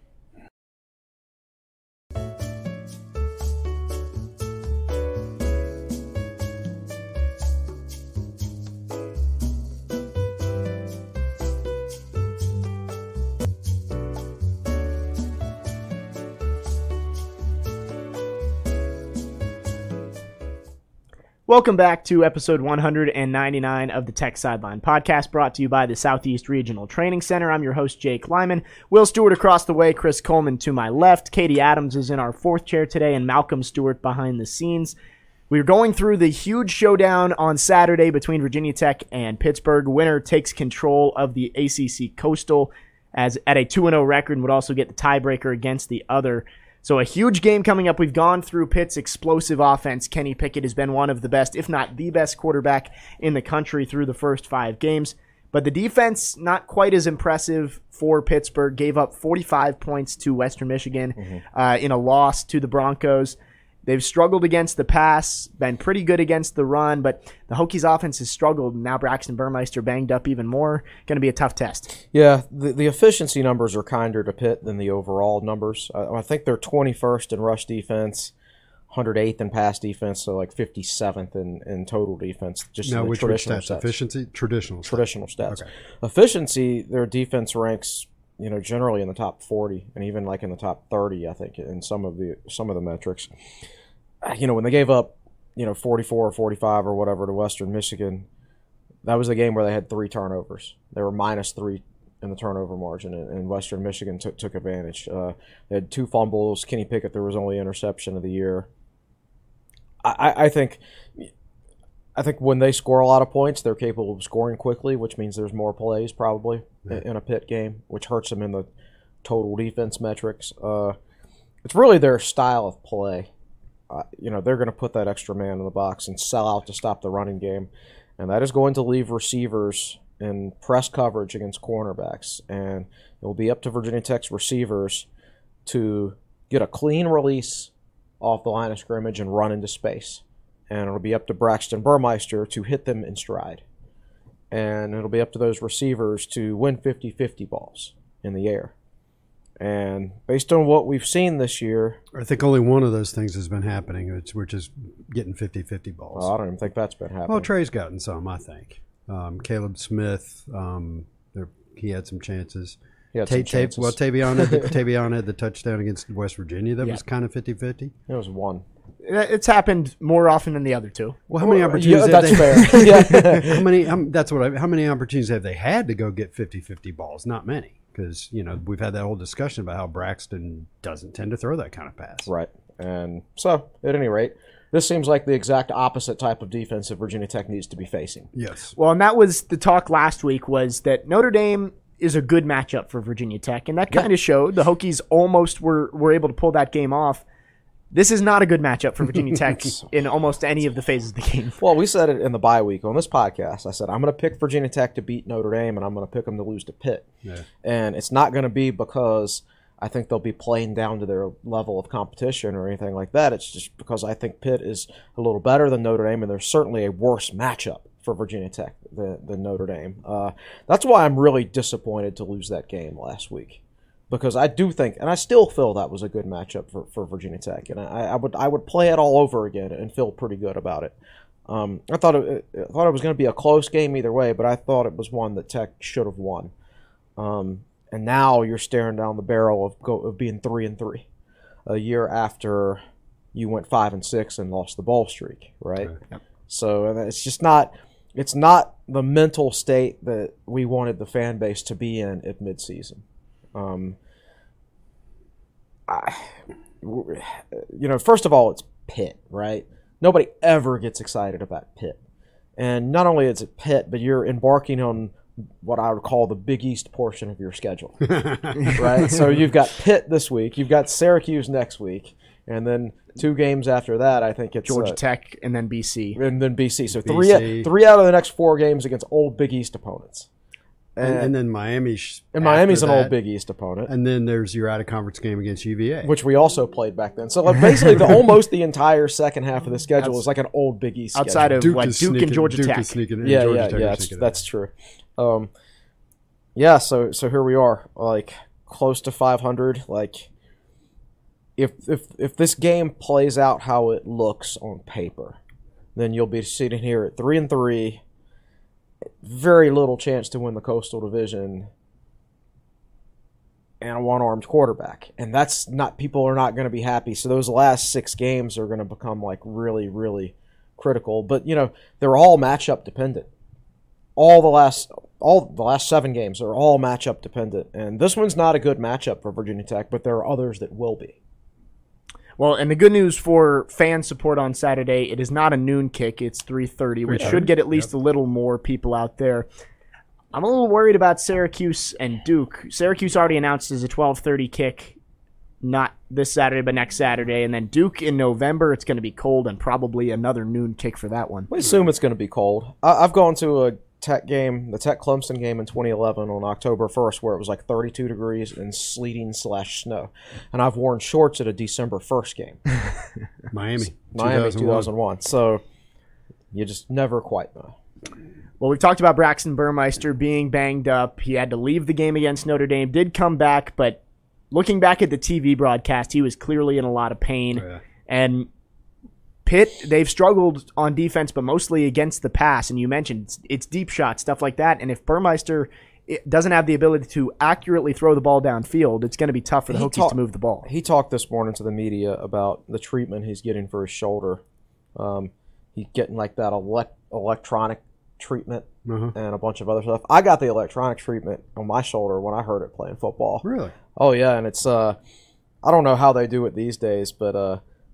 Welcome back to episode 199 of the Tech Sideline Podcast, brought to you by the Southeast Regional Training Center. I'm your host, Jake Lyman. Will Stewart across the way, Chris Coleman to my left. Katie Adams is in our fourth chair today, and Malcolm Stewart behind the scenes. We're going through the huge showdown on Saturday between Virginia Tech and Pittsburgh. Winner takes control of the ACC Coastal at a 2-0 record and would also get the tiebreaker against the other. So a huge game coming up. We've gone through Pitt's explosive offense. Kenny Pickett has been one of the best, if not the best quarterback in the country through the first 5 games. But the defense, not quite as impressive for Pittsburgh. Gave up 45 points to Western Michigan in a loss to the Broncos. They've struggled against the pass, been pretty good against the run, but the Hokies offense has struggled. Now Braxton Burmeister banged up even more. Going to be a tough test. Yeah, the efficiency numbers are kinder to Pitt than the overall numbers. I think they're 21st in rush defense, 108th in pass defense, so 57th in total defense. Just no, which traditional stats. Efficiency? Traditional stats. Okay. Efficiency, their defense ranks generally in the top 40 and even in the top 30, I think, in some of the metrics. When they gave up, 44 or 45 or whatever to Western Michigan, that was the game where they had 3 turnovers. They were -3 in the turnover margin, and Western Michigan took advantage. They had 2 fumbles. Kenny Pickett, there was only interception of the year. I think when they score a lot of points, they're capable of scoring quickly, which means there's more plays probably in a Pitt game, which hurts them in the total defense metrics. It's really their style of play. They're going to put that extra man in the box and sell out to stop the running game, and that is going to leave receivers in press coverage against cornerbacks, and it will be up to Virginia Tech's receivers to get a clean release off the line of scrimmage and run into space. And it'll be up to Braxton Burmeister to hit them in stride. And it'll be up to those receivers to win 50-50 balls in the air. And based on what we've seen this year... I think only one of those things has been happening, which is getting 50-50 balls. Well, I don't even think that's been happening. Well, Trey's gotten some, I think. Caleb Smith, he had some chances. Tavion had the touchdown against West Virginia. That was kind of 50-50. It was one. It's happened more often than the other two. Well, how many opportunities? That's fair. Yeah. How many opportunities have they had to go get 50-50 balls? Not many, because we've had that whole discussion about how Braxton doesn't tend to throw that kind of pass. Right, and so at any rate, this seems like the exact opposite type of defense that Virginia Tech needs to be facing. Yes. Well, and that was the talk last week, was that Notre Dame is a good matchup for Virginia Tech, and that kind of showed. The Hokies almost were able to pull that game off. This is not a good matchup for Virginia Tech in almost any of the phases of the game. Well, we said it in the bye week on this podcast. I said, I'm going to pick Virginia Tech to beat Notre Dame, and I'm going to pick them to lose to Pitt. Yeah. And it's not going to be because I think they'll be playing down to their level of competition or anything like that. It's just because I think Pitt is a little better than Notre Dame, and there's certainly a worse matchup for Virginia Tech than Notre Dame. That's why I'm really disappointed to lose that game last week, because I do think, and I still feel that was a good matchup for Virginia Tech, and I would play it all over again and feel pretty good about it. I thought it was going to be a close game either way, but I thought it was one that Tech should have won. And now you're staring down the barrel of being 3-3 a year after you went 5-6 and lost the ball streak, right? Yep. So it's just not. It's not the mental state that we wanted the fan base to be in at midseason. First of all, it's Pitt, right? Nobody ever gets excited about Pitt. And not only is it Pitt, but you're embarking on what I would call the Big East portion of your schedule, right? So you've got Pitt this week, you've got Syracuse next week, and then 2 games after that, I think it's Georgia Tech and then BC. So three out of the next 4 games against old Big East opponents. And then Miami. And Miami's an old Big East opponent. And then there's your out-of-conference game against UVA. Which we also played back then. So basically almost the entire second half of the schedule is like an old Big East outside schedule. of Duke and Georgia Tech. That's true. So here we are, like close to 500. Like if this game plays out how it looks on paper, then you'll be sitting here at 3-3. Very little chance to win the Coastal Division, and a one-armed quarterback. And that's not, people are not going to be happy. So those last 6 games are going to become like really, really critical. But they're all matchup dependent. All the last 7 games are all matchup dependent. And this one's not a good matchup for Virginia Tech, but there are others that will be. Well, and the good news for fan support on Saturday, it is not a noon kick. It's 3:30, which should get at least a little more people out there. I'm a little worried about Syracuse and Duke. Syracuse already announced as a 12:30 kick, not this Saturday, but next Saturday. And then Duke in November, it's going to be cold and probably another noon kick for that one. We assume it's going to be cold. I've gone to a Tech game, the Tech Clemson game in 2011 on October 1st, where it was like 32 degrees and sleeting/snow. And I've worn shorts at a December 1st game. Miami 2001. So you just never quite know. Well, we've talked about Braxton Burmeister being banged up. He had to leave the game against Notre Dame, did come back, but looking back at the TV broadcast, he was clearly in a lot of pain. Oh, yeah. And Pitt, they've struggled on defense, but mostly against the pass. And you mentioned it's deep shots, stuff like that. And if Burmeister doesn't have the ability to accurately throw the ball downfield, it's going to be tough for the Hokies to move the ball. He talked this morning to the media about the treatment he's getting for his shoulder. He's getting like that electronic treatment and a bunch of other stuff. I got the electronic treatment on my shoulder when I heard it playing football. Really? Oh, yeah. And it's I don't know how they do it these days, but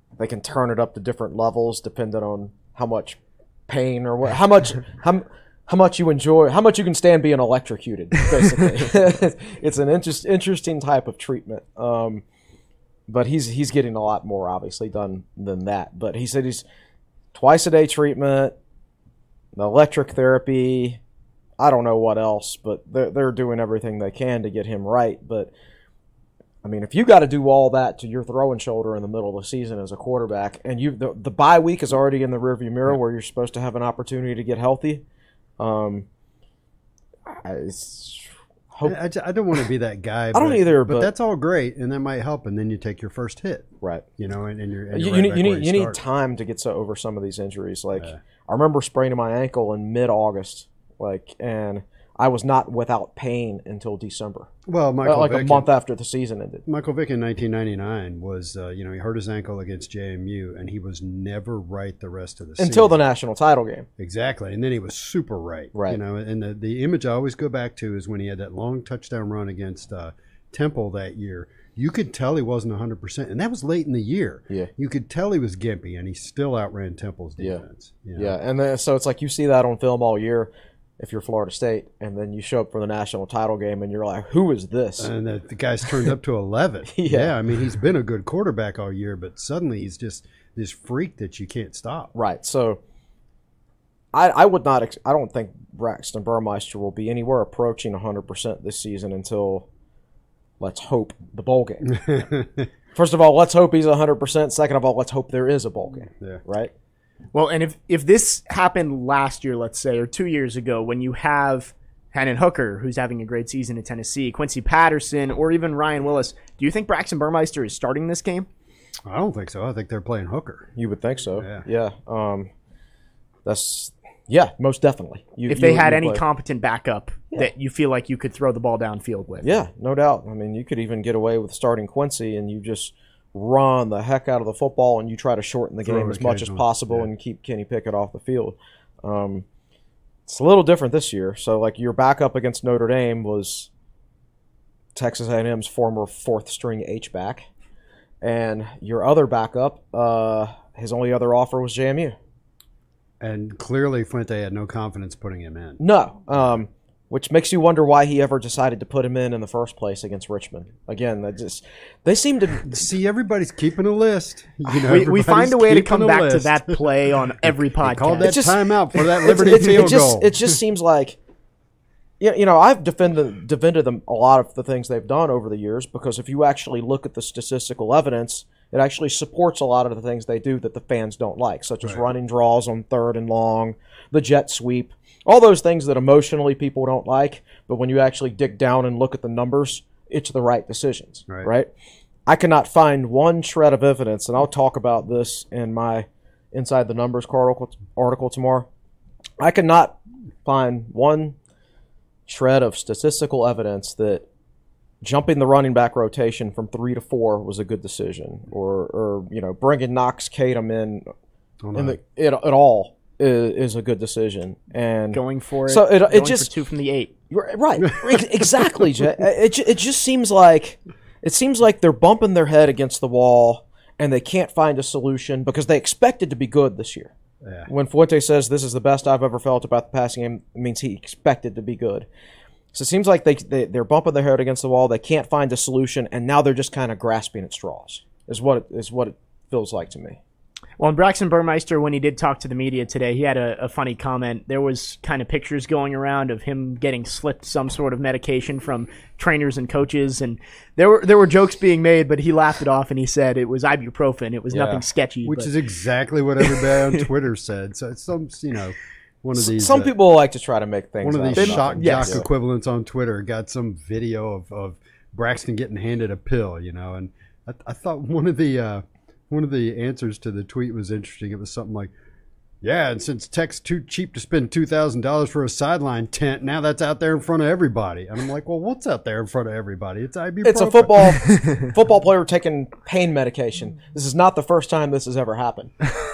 they can turn it up to different levels depending on how much pain or how much you enjoy, how much you can stand being electrocuted. Basically, it's an interesting type of treatment. But he's getting a lot more obviously done than that. But he said he's twice a day treatment, the electric therapy. I don't know what else, but they're doing everything they can to get him right. But I mean, if you got to do all that to your throwing shoulder in the middle of the season as a quarterback, and the bye week is already in the rearview mirror where you're supposed to have an opportunity to get healthy. I don't want to be that guy. I don't either, but that's all great, and that might help. And then you take your first hit, right? You know, and you're you need time to get over some of these injuries. Like I remember spraining my ankle in mid-August, and I was not without pain until December. Well, Michael Vick, a month after the season ended. Michael Vick in 1999 was, he hurt his ankle against JMU, and he was never right the rest of the season. Until the national title game. Exactly, and then he was super right. Right. You know, and the image I always go back to is when he had that long touchdown run against Temple that year. You could tell he wasn't 100%, and that was late in the year. Yeah. You could tell he was gimpy, and he still outran Temple's defense. Yeah, you know? and then, so it's like you see that on film all year. If you're Florida State, and then you show up for the national title game, and you're like, "Who is this?" And the guy's turned up to 11. Yeah, I mean, he's been a good quarterback all year, but suddenly he's just this freak that you can't stop. Right. So, I would not. I don't think Braxton Burmeister will be anywhere approaching 100% this season until, let's hope, the bowl game. First of all, let's hope he's 100%. Second of all, let's hope there is a bowl game. Yeah. Right. Well, and if this happened last year, let's say, or 2 years ago, when you have Hendon Hooker, who's having a great season at Tennessee, Quincy Patterson, or even Ryan Willis, do you think Braxton Burmeister is starting this game? I don't think so. I think they're playing Hooker. You would think so. Yeah. Most definitely. If they had any competent backup that you feel like you could throw the ball downfield with. Yeah, no doubt. I mean, you could even get away with starting Quincy, and you just run the heck out of the football, and you try to shorten the game as much as possible and keep Kenny Pickett off the field. It's a little different this year. So, like, your backup against Notre Dame was Texas A&M's former fourth-string H-back, and your other backup, his only other offer was JMU. And clearly Fuente had no confidence putting him in. No. Which makes you wonder why he ever decided to put him in the first place against Richmond. Again, they seem to see everybody's keeping a list. You know, we find a way to come back to that play on every podcast. Called that timeout for that Liberty field goal. It just seems like, I've defended them a lot of the things they've done over the years, because if you actually look at the statistical evidence, it actually supports a lot of the things they do that the fans don't like, such as running draws on 3rd and long, the jet sweep. All those things that emotionally people don't like, but when you actually dig down and look at the numbers, it's the right decisions, right? I cannot find one shred of evidence, and I'll talk about this in my Inside the Numbers article tomorrow. I cannot find one shred of statistical evidence that jumping the running back rotation from 3 to 4 was a good decision, or bringing Knox Kadum in at all is a good decision, and going for it. So it just for 2 from the 8. Right, exactly. It just seems like they're bumping their head against the wall, and they can't find a solution because they expected to be good this year. Yeah. When Fuente says this is the best I've ever felt about the passing game, it means he expected to be good. So it seems like they're bumping their head against the wall. They can't find a solution, and now they're just kind of grasping at straws. Is what it feels like to me. Well, and Braxton Burmeister, when he did talk to the media today, he had a funny comment. There was kind of pictures going around of him getting slipped some sort of medication from trainers and coaches, and there were jokes being made, but he laughed it off and he said it was ibuprofen. It was nothing sketchy. Which is exactly what everybody on Twitter said. So it's one of these. Some people like to try to make things. One of these shock jock Yes. equivalents on Twitter got some video of Braxton getting handed a pill, and I thought one of the answers to the tweet was interesting. It was something like, "Yeah, and since Tech's too cheap to spend $2,000 for a sideline tent, now that's out there in front of everybody." And I'm like, "Well, what's out there in front of everybody? It's ibuprofen." It's a football player taking pain medication. This is not the first time this has ever happened.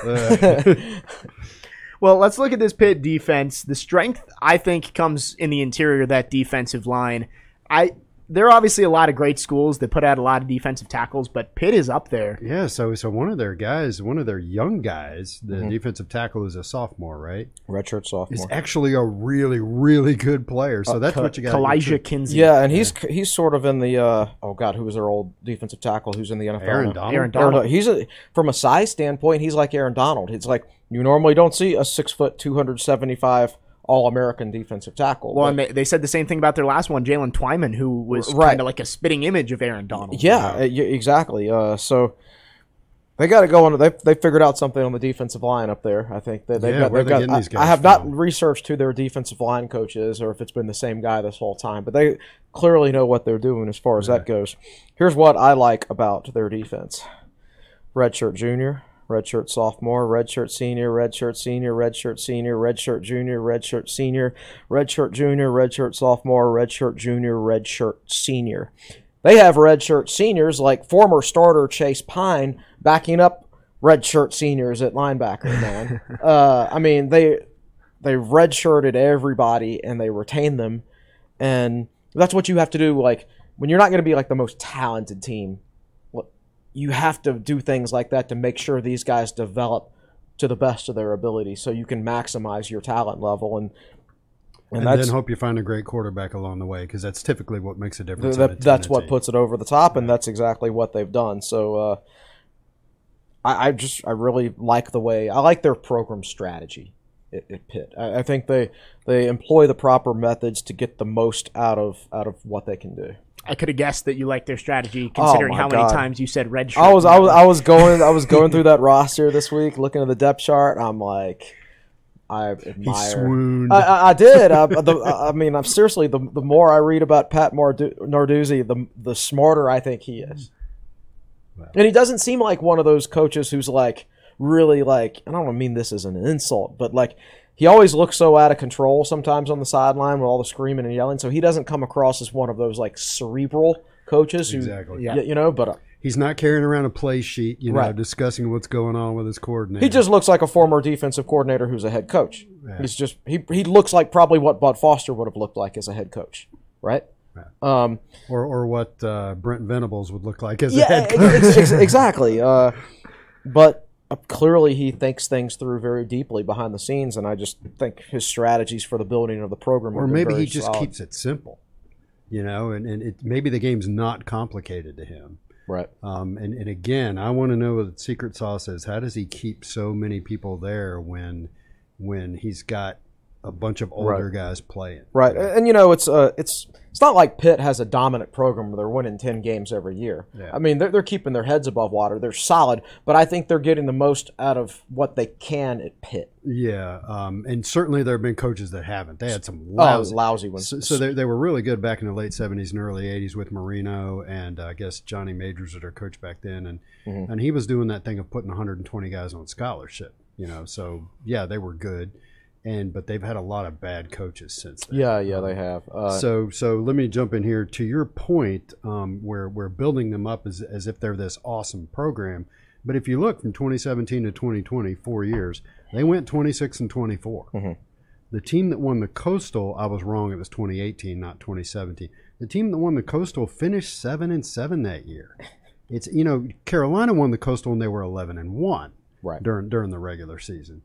Well, let's look at this Pitt defense. The strength, I think, comes in the interior of that defensive line. there are obviously a lot of great schools that put out a lot of defensive tackles, but Pitt is up there. Yeah, so one of their guys, one of their young guys, the defensive tackle is a sophomore, right? Redshirt sophomore. Is actually a really, really good player. So that's what you got. Kalijah Kinsey. Yeah, and he's sort of in the who was their old defensive tackle who's in the NFL? Aaron now? Donald. Aaron Donald. From a size standpoint, he's like Aaron Donald. It's like you normally don't see a 6 foot, 275 All-American defensive tackle. Well, and they said the same thing about their last one, Jalen Twyman, who was kind of like a spitting image of Aaron Donald. Yeah, exactly. So they got to go on. They figured out something on the defensive line up there. I think that they've got. These guys I have not researched who their defensive line coach is, or if it's been the same guy this whole time. But they clearly know what they're doing as far as that goes. Here's what I like about their defense: redshirt junior, redshirt sophomore, redshirt senior, redshirt senior, redshirt senior, redshirt junior, redshirt senior, redshirt junior, redshirt sophomore, redshirt junior, redshirt senior. They have redshirt seniors like former starter Chase Pine backing up redshirt seniors at linebacker, man. I mean, they redshirted everybody and they retained them. And that's what you have to do. Like, when you're not going to be like the most talented team, you have to do things like that to make sure these guys develop to the best of their ability so you can maximize your talent level. And then hope you find a great quarterback along the way, because that's typically what makes a difference. That's what puts it over the top, and that's exactly what they've done. So I really like I like their program strategy at Pitt. I think they employ the proper methods to get the most out of what they can do. I could have guessed that you liked their strategy, considering how many times you said red shirt. I was going through that roster this week, looking at the depth chart. I'm like, I admire. He swooned. I did. I mean, I'm seriously. The more I read about Pat Narduzzi, the smarter I think he is. Wow. And he doesn't seem like one of those coaches who's like really like. I don't mean this as an insult, but like. He always looks so out of control sometimes on the sideline with all the screaming and yelling. So he doesn't come across as one of those like cerebral coaches who, but he's not carrying around a play sheet, discussing what's going on with his coordinator. He just looks like a former defensive coordinator who's a head coach. Yeah. He's just he looks like probably what Bud Foster would have looked like as a head coach, right? Yeah. Or what Brent Venables would look like as a head coach. Exactly. But. Clearly, he thinks things through very deeply behind the scenes, and I just think his strategies for the building of the program or maybe he just keeps it simple, and maybe the game's not complicated to him. Right. And again, I want to know what the secret sauce is. How does he keep so many people there when he's got a bunch of older guys playing? Right. And it's not like Pitt has a dominant program where they're winning 10 games every year. Yeah. I mean, they're keeping their heads above water. They're solid, but I think they're getting the most out of what they can at Pitt. Yeah, and certainly there have been coaches that haven't. They had some lousy ones. So they were really good back in the late 70s and early 80s with Marino, and I guess Johnny Majors was their coach back then, and he was doing that thing of putting 120 guys on scholarship. So yeah, they were good. But they've had a lot of bad coaches since then. Yeah, they have. So let me jump in here to your point, where we're building them up as if they're this awesome program. But if you look from 2017 to 2020, 4 years, they went 26-24. Mm-hmm. The team that won the Coastal, I was wrong. It was 2018, not 2017. The team that won the Coastal finished 7-7 that year. It's Carolina won the Coastal and they were 11-1 during the regular season.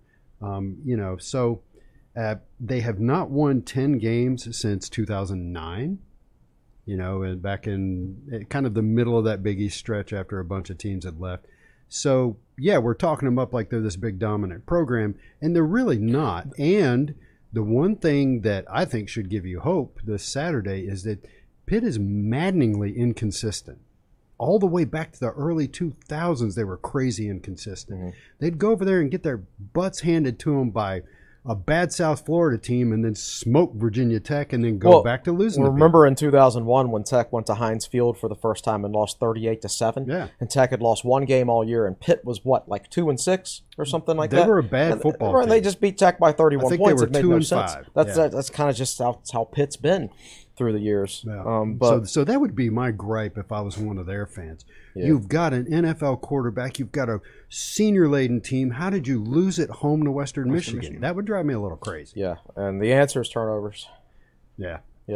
So. They have not won 10 games since 2009, and back in kind of the middle of that Big East stretch after a bunch of teams had left. So, yeah, we're talking them up like they're this big dominant program, and they're really not. And the one thing that I think should give you hope this Saturday is that Pitt is maddeningly inconsistent. All the way back to the early 2000s, they were crazy inconsistent. Mm-hmm. They'd go over there and get their butts handed to them by a bad South Florida team and then smoke Virginia Tech and then go back to losing. Remember in 2001 when Tech went to Heinz Field for the first time and lost 38-7? Yeah. And Tech had lost one game all year, and Pitt was like 2-6 or something like that? They were a bad football team. They just beat Tech by 31 points. I think they were 2-5. That's kind of just how Pitt's been through the years. Yeah. So that would be my gripe if I was one of their fans. Yeah. You've got an NFL quarterback. You've got a senior-laden team. How did you lose at home to Western Michigan? That would drive me a little crazy. Yeah, and the answer is turnovers. Yeah. Yep.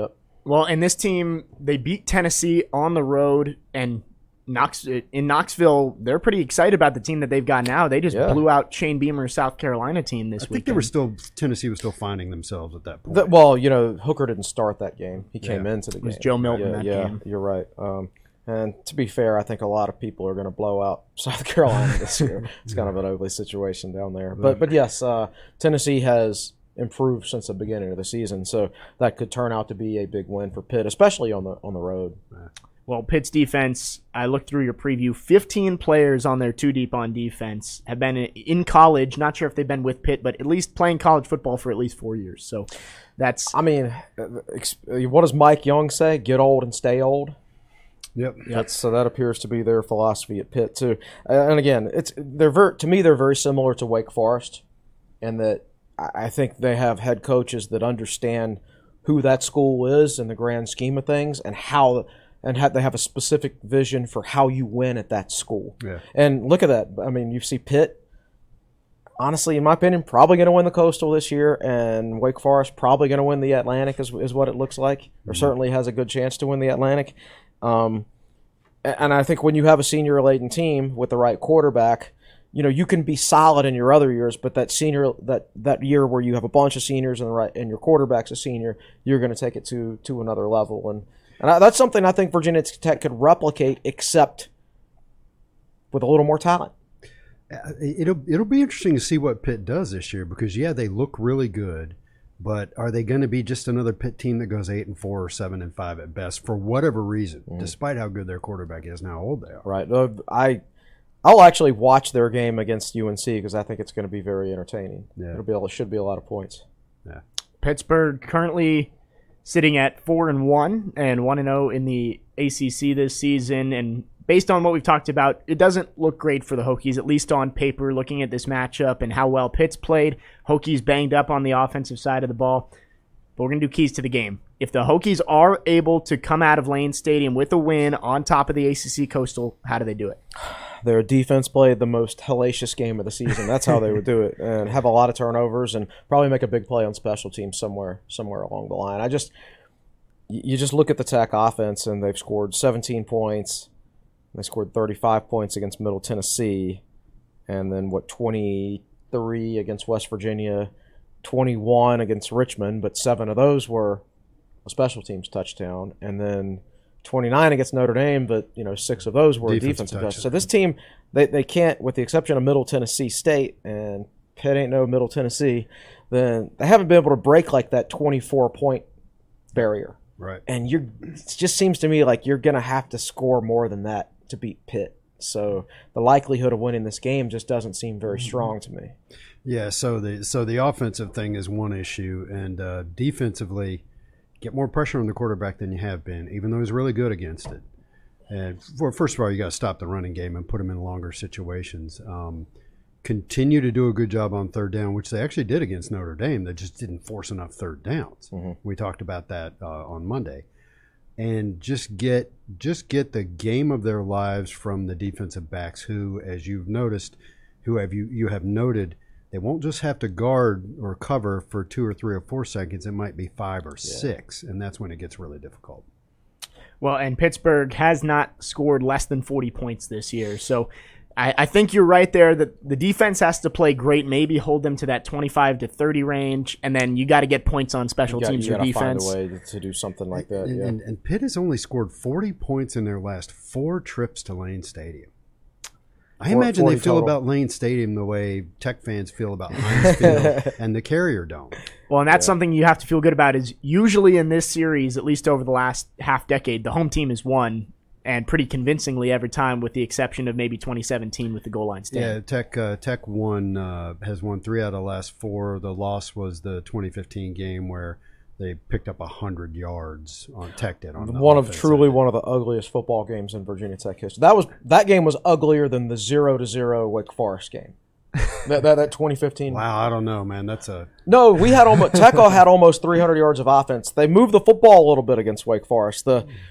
Well, and this team, they beat Tennessee on the road, and in Knoxville, they're pretty excited about the team that they've got now. They just blew out Shane Beamer's South Carolina team this week. I think Tennessee was still finding themselves at that point. Hooker didn't start that game. He came into the game. It was Joe Milton that game. You're right. And to be fair, I think a lot of people are going to blow out South Carolina this year. It's kind of an ugly situation down there. But yes, Tennessee has improved since the beginning of the season, so that could turn out to be a big win for Pitt, especially on the road. Well, Pitt's defense, I looked through your preview, 15 players on their two deep on defense have been in college. Not sure if they've been with Pitt, but at least playing college football for at least 4 years. So that's... I mean, what does Mike Young say? Get old and stay old? Yep. So that appears to be their philosophy at Pitt, too. And again, to me, they're very similar to Wake Forest in that I think they have head coaches that understand who that school is in the grand scheme of things and they have a specific vision for how you win at that school. Yeah. And look at that. I mean, you see Pitt, honestly, in my opinion, probably going to win the Coastal this year, and Wake Forest probably going to win the Atlantic is what it looks like, or certainly has a good chance to win the Atlantic. And I think when you have a senior-laden team with the right quarterback, you can be solid in your other years, but that year where you have a bunch of seniors and your quarterback's a senior, you're going to take it to another level. And that's something I think Virginia Tech could replicate, except with a little more talent. It'll be interesting to see what Pitt does this year because they look really good, but are they going to be just another Pitt team that goes 8-4 or 7-5 at best for whatever reason, despite how good their quarterback is and how old they are? Right. I'll actually watch their game against UNC because I think it's going to be very entertaining. Yeah. It should be a lot of points. Yeah. Pittsburgh currently sitting at 4-1 and 1-0 in the ACC this season, and based on what we've talked about, it doesn't look great for the Hokies, at least on paper, looking at this matchup and how well Pitt's played. Hokies banged up on the offensive side of the ball, but we're going to do keys to the game. If the Hokies are able to come out of Lane Stadium with a win on top of the ACC Coastal, how do they do it? Their defense played the most hellacious game of the season. That's how they would do it, and have a lot of turnovers and probably make a big play on special teams somewhere along the line. You just look at the Tech offense, and they've scored 17 points. They scored 35 points against Middle Tennessee, and then 23 against West Virginia, 21 against Richmond, but 7 of those were a special teams touchdown, and then 29 against Notre Dame, but 6 of those were defensive touchdowns. So this team, they can't, with the exception of Middle Tennessee State, and Pitt ain't no Middle Tennessee, then they haven't been able to break like that 24-point barrier. Right. And it just seems to me like you're going to have to score more than that to beat Pitt. So the likelihood of winning this game just doesn't seem very strong to me. Yeah, so the offensive thing is one issue, and defensively, get more pressure on the quarterback than you have been, even though he's really good against it. And first of all, you got to stop the running game and put him in longer situations. Continue to do a good job on third down, which they actually did against Notre Dame. They just didn't force enough third downs. Mm-hmm. We talked about that on Monday. And just get the game of their lives from the defensive backs who, as you've noticed, you have noted, they won't just have to guard or cover for 2 or 3 or 4 seconds. It might be 5 or 6, and that's when it gets really difficult. Well, and Pittsburgh has not scored less than 40 points this year. So I think you're right there that the defense has to play great, maybe hold them to that 25 to 30 range, and then you got to get points on special teams or defense. You got to find a way to do something like that. And Pitt has only scored 40 points in their last 4 trips to Lane Stadium. I imagine they feel about Lane Stadium the way Tech fans feel about Heinz Field and the Carrier Dome. Well, and that's something you have to feel good about is usually in this series, at least over the last half decade, the home team has won, and pretty convincingly every time, with the exception of maybe 2017 with the goal line stand. Yeah, Tech has won 3 out of the last 4. The loss was the 2015 game where they picked up 100 yards on Tech did on one of the ugliest football games in Virginia Tech history. That game was uglier than the 0-0 Wake Forest game. that 2015. Wow, I don't know, man. No. We had Tech had almost 300 yards of offense. They moved the football a little bit against Wake Forest.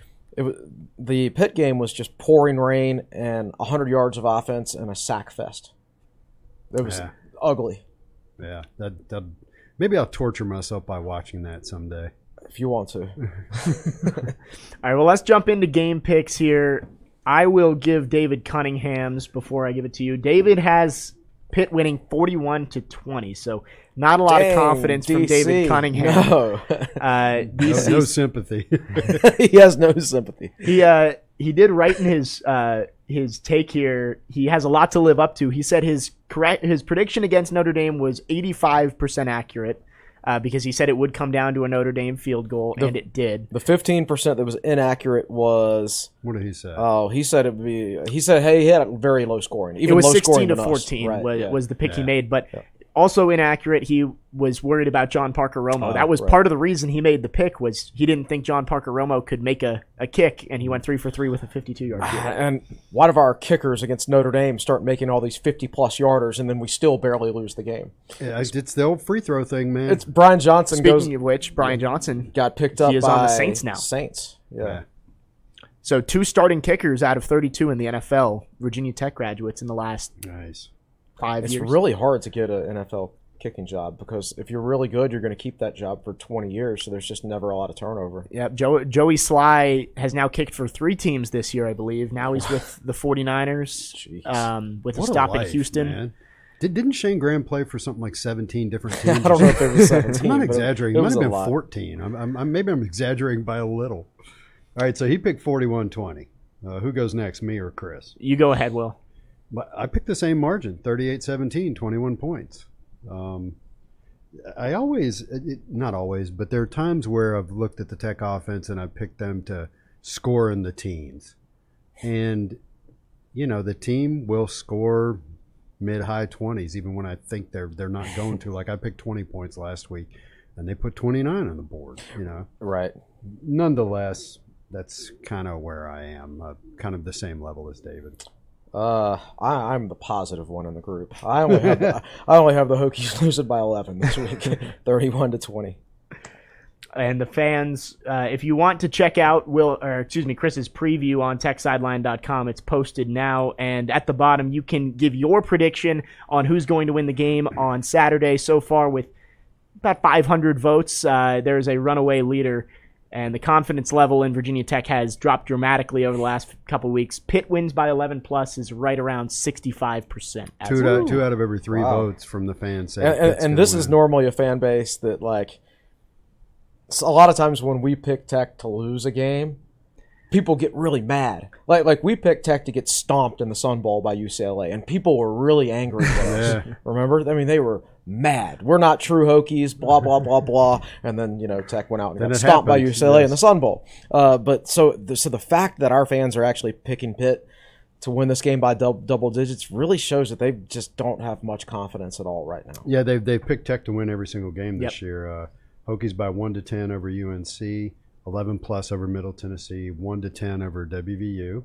The Pitt game was just pouring rain and 100 yards of offense and a sack fest. It was ugly. Yeah, maybe I'll torture myself by watching that someday. If you want to. All right, well, let's jump into game picks here. I will give David Cunningham's before I give it to you. David has Pitt winning 41-20, so not a lot of confidence from DC. David Cunningham. No. No sympathy. He has no sympathy. He did write in his take here. He has a lot to live up to. He said his prediction against Notre Dame was 85% accurate. Because he said it would come down to a Notre Dame field goal, and it did. The 15% that was inaccurate was. What did he say? Oh, he said it'd be. He said, "Hey, he had a very low scoring. Even it was low 16-14 right, was the pick he made, but also inaccurate. He was worried about John Parker Romo. That was part of the reason he made the pick. Was he didn't think John Parker Romo could make a kick, and he went 3 for 3 with a 52-yard field. And why do our kickers against Notre Dame start making all these 50-plus yarders, and then we still barely lose the game? Yeah, it's the old free throw thing, man. It's Brian Johnson. Speaking of which, Brian Johnson got picked up. He is by on the Saints now. Saints, yeah. So 2 starting kickers out of 32 in the NFL, Virginia Tech graduates in the last 5 years. It's really hard to get an NFL kicking job because if you're really good, you're going to keep that job for 20 years. So there's just never a lot of turnover. Yeah, Joey Sly has now kicked for 3 teams this year, I believe. Now he's with the 49ers with a stop in Houston. Man. Didn't Shane Graham play for something like 17 different teams? I don't know if it was 17. I'm not exaggerating. It might have been lot. 14. Maybe I'm exaggerating by a little. All right, so he picked 41-20. Who goes next, me or Chris? You go ahead, Will. I picked the same margin, 38-17, 21 points. I always, not always, but there are times where I've looked at the Tech offense and I've picked them to score in the teens. And, the team will score mid-high 20s, even when I think they're not going to. Like I picked 20 points last week, and they put 29 on the board, Right. Nonetheless, that's kind of where I am, kind of the same level as David. I'm the positive one in the group. I only have the Hokies losing by 11 this week, 31-20. And the fans, if you want to check out Chris's preview on techsideline.com, it's posted now. And at the bottom, you can give your prediction on who's going to win the game on Saturday. So far, with about 500 votes, there's a runaway leader. And the confidence level in Virginia Tech has dropped dramatically over the last couple of weeks. Pitt wins by 11+ is right around 65%. Two out of every 3 votes from the fans say and this is normally a fan base that, like, a lot of times when we pick Tech to lose a game, people get really mad. Like we picked Tech to get stomped in the Sun Bowl by UCLA, and people were really angry with us. Remember? I mean, they were mad. We're not true Hokies, blah, blah, blah, blah. And then, Tech went out and got stomped by UCLA in the Sun Bowl. But so the fact that our fans are actually picking Pitt to win this game by double digits really shows that they just don't have much confidence at all right now. Yeah, they've picked Tech to win every single game this year. Hokies by 1-10 over UNC, 11+ over Middle Tennessee, 1-10 over WVU,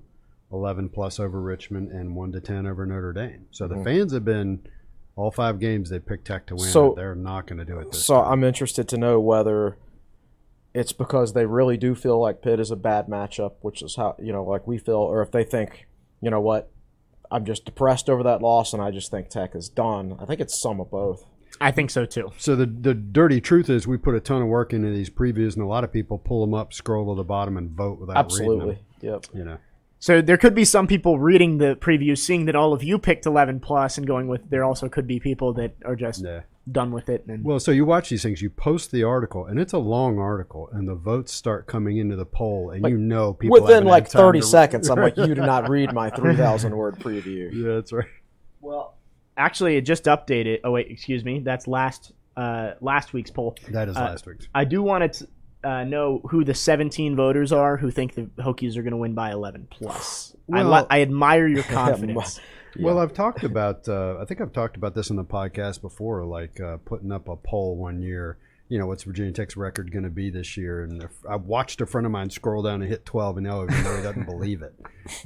11+ over Richmond, and 1-10 over Notre Dame. So the fans have been all 5 games they picked Tech to win. So they're not going to do it this time. I'm interested to know whether it's because they really do feel like Pitt is a bad matchup, which is how like we feel, or if they think, you know what, I'm just depressed over that loss, and I just think Tech is done. I think it's some of both. I think so, too. So the dirty truth is we put a ton of work into these previews, and a lot of people pull them up, scroll to the bottom, and vote without reading them. Absolutely, yep. So there could be some people reading the preview, seeing that all of you picked 11+ and going with. There also could be people that are just done with it. Well, so you watch these things, you post the article, and it's a long article, and the votes start coming into the poll, and people within like 30 to seconds. I'm like, you did not read my 3,000-word preview. Yeah, that's right. Well, actually, it just updated. Oh wait, excuse me. That's last week's poll. That is last week's. I do want to know who the 17 voters are who think the Hokies are going to win by 11+. Well, I admire your confidence. Well, I've talked about. I think I've talked about this in the podcast before, like putting up a poll one year. What's Virginia Tech's record going to be this year? And I watched a friend of mine scroll down and hit 12, and now he doesn't believe it.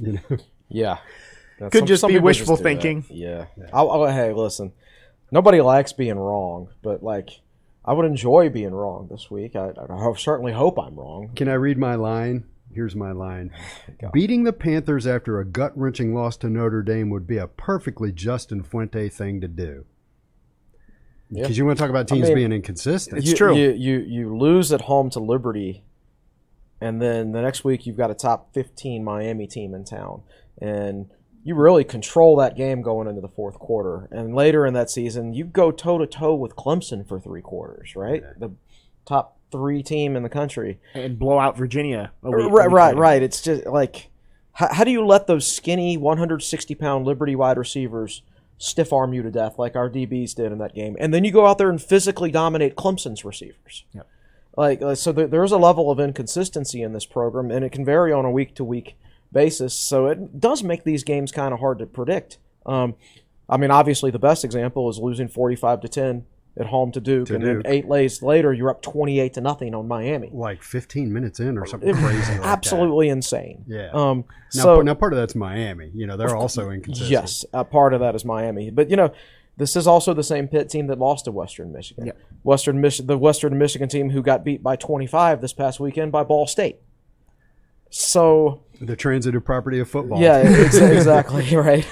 Yeah. Could just be wishful thinking. Yeah. Hey, listen. Nobody likes being wrong, but I would enjoy being wrong this week. I certainly hope I'm wrong. Can I read my line? Here's my line. Beating the Panthers after a gut-wrenching loss to Notre Dame would be a perfectly Justin Fuente thing to do. Because you want to talk about teams being inconsistent. It's true. You lose at home to Liberty, and then the next week you've got a top 15 Miami team in town. And you really control that game going into the fourth quarter. And later in that season, you go toe-to-toe with Clemson for 3 quarters, right? Yeah. The top 3 team in the country. And blow out Virginia. Right. It's just like, how do you let those skinny 160-pound Liberty wide receivers stiff arm you to death like our DBs did in that game? And then you go out there and physically dominate Clemson's receivers. Yep. So there's a level of inconsistency in this program, and it can vary on a week-to-week basis. So it does make these games kind of hard to predict. Obviously the best example is losing 45-10 at home to Duke, and then 8 days later you're up 28-0 on Miami. Like 15 minutes in or something crazy like absolutely insane. Yeah. Now part of that's Miami. They're also inconsistent. Yes, part of that is Miami. But, this is also the same Pitt team that lost to Western Michigan. Yep. The Western Michigan team who got beat by 25 this past weekend by Ball State. So the transitive property of football. Yeah, exactly right.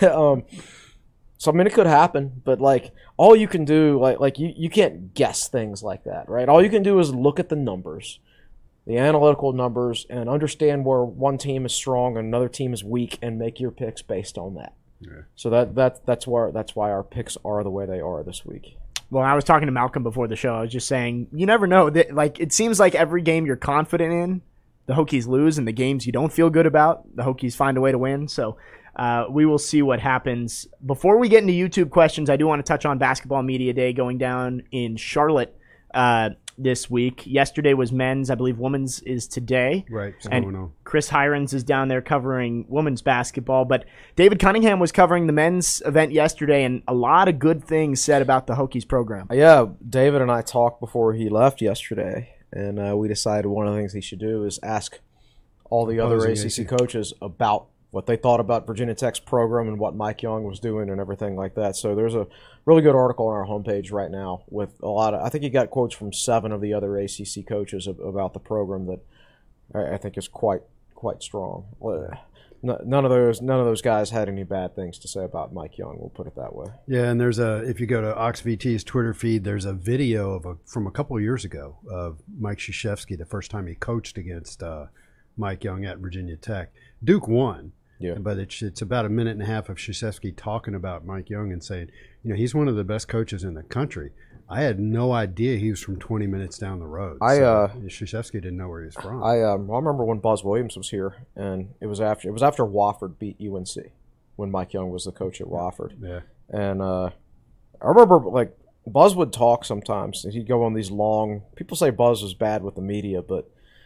So it could happen, but all you can do, you can't guess things like that, right? All you can do is look at the numbers, the analytical numbers, and understand where one team is strong and another team is weak, and make your picks based on that. Yeah. So that's why our picks are the way they are this week. Well, I was talking to Malcolm before the show. I was just saying, you never know. It seems like every game you're confident in, the Hokies lose, and the games you don't feel good about, the Hokies find a way to win. So we will see what happens. Before we get into YouTube questions, I do want to touch on Basketball Media Day going down in Charlotte this week. Yesterday was men's. I believe women's is today. Right. And Chris Hirons is down there covering women's basketball. But David Cunningham was covering the men's event yesterday, and a lot of good things said about the Hokies program. Yeah, David and I talked before he left yesterday, and we decided one of the things he should do is ask all the other ACC coaches about what they thought about Virginia Tech's program and what Mike Young was doing and everything like that. So there's a really good article on our homepage right now with a lot of, I think he got quotes from 7 of the other ACC coaches about the program that I think is quite strong. None of those guys had any bad things to say about Mike Young. We'll put it that way. Yeah, and if you go to OxVT's Twitter feed, there's a video from a couple of years ago of Mike Krzyzewski, the first time he coached against Mike Young at Virginia Tech. Duke won. Yeah. But it's about a minute and a half of Krzyzewski talking about Mike Young and saying, he's one of the best coaches in the country. I had no idea he was from 20 minutes down the road. Krzyzewski didn't know where he was from. I remember when Buzz Williams was here, and it was after Wofford beat UNC when Mike Young was the coach at Wofford. Yeah. And I remember Buzz would talk sometimes. He'd go on these long. People say Buzz was bad with the media, but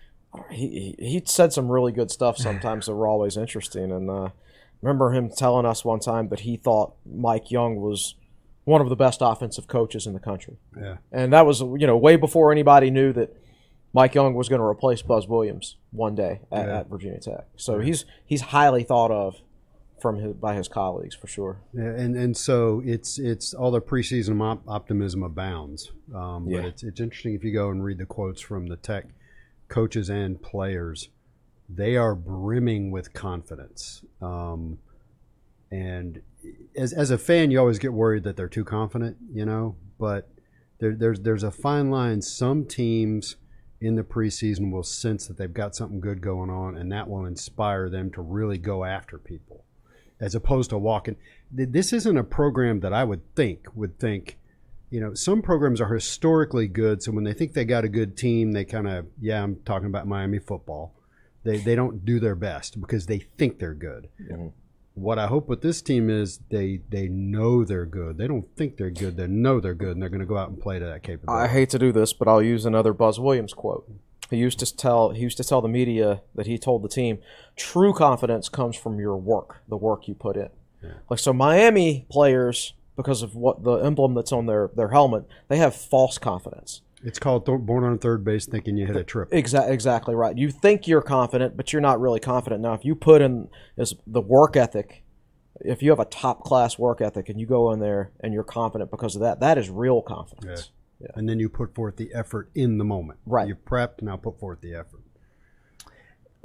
he said some really good stuff sometimes that were always interesting. And remember him telling us one time that he thought Mike Young was one of the best offensive coaches in the country. Yeah. And that was way before anybody knew that Mike Young was going to replace Buzz Williams one day at Virginia Tech. So he's highly thought of by his colleagues for sure. Yeah, and so it's all the preseason optimism abounds. But it's interesting if you go and read the quotes from the Tech coaches and players. They are brimming with confidence. And as a fan, you always get worried that they're too confident, but there's a fine line. Some teams in the preseason will sense that they've got something good going on, and that will inspire them to really go after people, as opposed to walking. This isn't a program that I would think, some programs are historically good, so when they think they got a good team, they kind of, I'm talking about Miami football, they don't do their best because they think they're good. Mm-hmm. What I hope with this team is they know they're good. They don't think they're good. They know they're good, and they're going to go out and play to that capability. I hate to do this, but I'll use another Buzz Williams quote. He used to tell the media that he told the team, true confidence comes from your work, the work you put in. Yeah. So Miami players, because of what the emblem that's on their helmet, they have false confidence. It's called born on third base thinking you hit a triple. Exactly right. You think you're confident, but you're not really confident. Now, if you put in the work ethic, if you have a top-class work ethic and you go in there and you're confident because of that, that is real confidence. Yeah. And then you put forth the effort in the moment. Right. You prepped, now put forth the effort.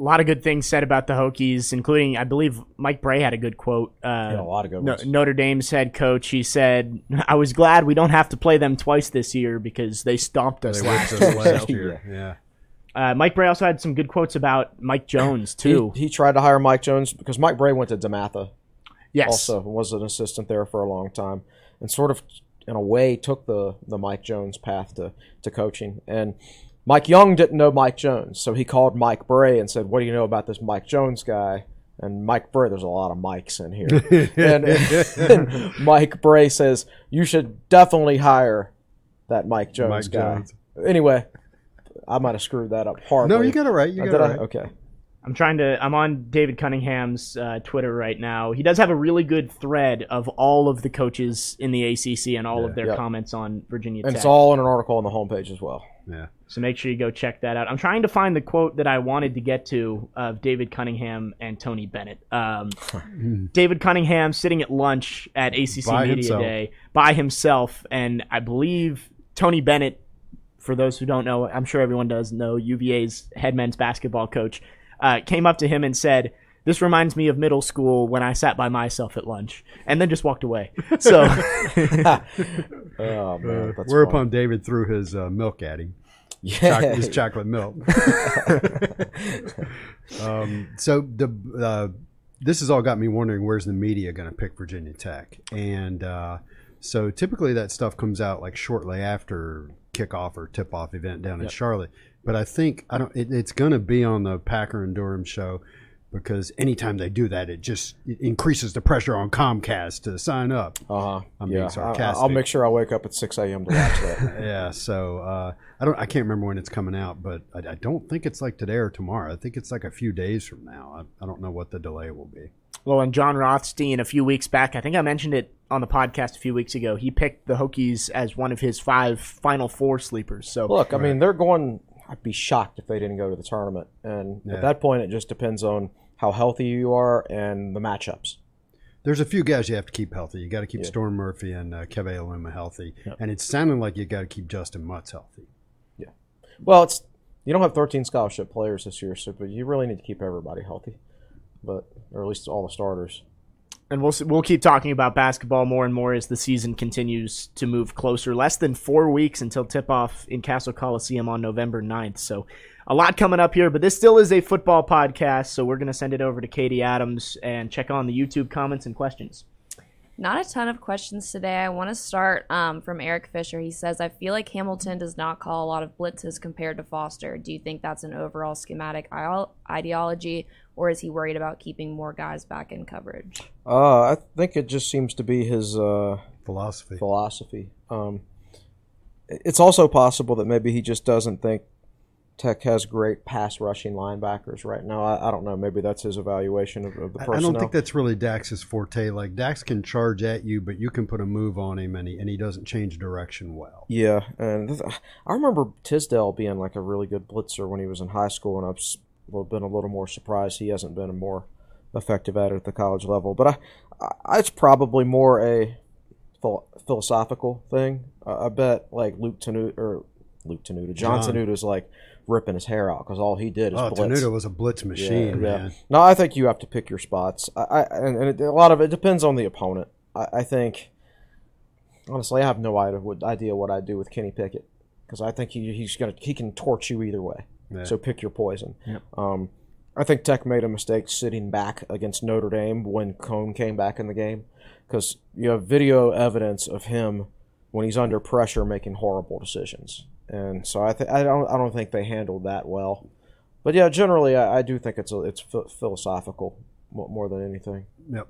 A lot of good things said about the Hokies, including, I believe, Mike Bray had a good quote. A lot of good ones. Notre Dame's head coach, he said, I was glad we don't have to play them twice this year because they stomped us last year. Yeah. Mike Bray also had some good quotes about Mike Jones, too. He tried to hire Mike Jones because Mike Bray went to DeMatha. Yes. Also was an assistant there for a long time and sort of, in a way, took the Mike Jones path to coaching. And Mike Young didn't know Mike Jones, so he called Mike Bray and said, what do you know about this Mike Jones guy? And Mike Bray, there's a lot of Mikes in here. and Mike Bray says, you should definitely hire that Mike Jones guy. Anyway, I might have screwed that up horribly. No, you got it right. You got it right. Okay. I'm on David Cunningham's Twitter right now. He does have a really good thread of all of the coaches in the ACC and all of their comments on Virginia Tech. And it's all in an article on the homepage as well. Yeah. So make sure you go check that out. I'm trying to find the quote that I wanted to get to of David Cunningham and Tony Bennett. David Cunningham sitting at lunch at ACC Media Day by himself, and I believe Tony Bennett, for those who don't know, I'm sure everyone does know, UVA's head men's basketball coach, came up to him and said, this reminds me of middle school when I sat by myself at lunch, and then just walked away. So, oh, man, whereupon David threw his milk at him. Yeah. His chocolate milk. So this has all got me wondering, where's the media going to pick Virginia Tech? And so typically that stuff comes out like shortly after kickoff or tip-off event down in Charlotte. But I think it's going to be on the Packer and Durham show, because anytime they do that, it increases the pressure on Comcast to sign up. I'm being sarcastic. I'll make sure I wake up at 6 a.m. to watch that. Yeah, so I can't remember when it's coming out, but I don't think it's like today or tomorrow. I think it's like a few days from now. I don't know what the delay will be. Well, and John Rothstein a few weeks back, I think I mentioned it on the podcast a few weeks ago, he picked the Hokies as one of his 5 Final Four sleepers. So look, I mean, they're going. I'd be shocked if they didn't go to the tournament, and at that point, it just depends on how healthy you are and the matchups. There's a few guys you have to keep healthy. You got to keep Storm Murphy and Keve Aluma healthy, and it's sounding like you got to keep Justin Mutz healthy. Yeah, well, you don't have 13 scholarship players this year, so but you really need to keep everybody healthy, or at least all the starters. And we'll keep talking about basketball more and more as the season continues to move closer. Less than 4 weeks until tip-off in Castle Coliseum on November 9th. So a lot coming up here, but this still is a football podcast, so we're going to send it over to Katie Adams and check on the YouTube comments and questions. Not a ton of questions today. I want to start from Eric Fisher. He says, I feel like Hamilton does not call a lot of blitzes compared to Foster. Do you think that's an overall schematic ideology, or is he worried about keeping more guys back in coverage? I think it just seems to be his philosophy. It's also possible that maybe he just doesn't think Tech has great pass rushing linebackers right now. I don't know. Maybe that's his evaluation of the personnel. I don't think that's really Dax's forte. Like, Dax can charge at you, but you can put a move on him, and he doesn't change direction well. Yeah, and I remember Tisdale being like a really good blitzer when he was in high school, and I've been a little more surprised he hasn't been more effective at it at the college level. But it's probably more a philosophical thing. I bet like John Tenuta's like ripping his hair out because all he did is blitz. Tenuta was a blitz machine, man. No, I think you have to pick your spots. A lot of it depends on the opponent. I think, honestly, I have no idea what I'd do with Kenny Pickett because I think he can torch you either way. Yeah. So pick your poison. Yep. I think Tech made a mistake sitting back against Notre Dame when Cone came back in the game because you have video evidence of him when he's under pressure making horrible decisions. And so I don't think they handled that well, but yeah, generally I do think it's philosophical more than anything. Yep.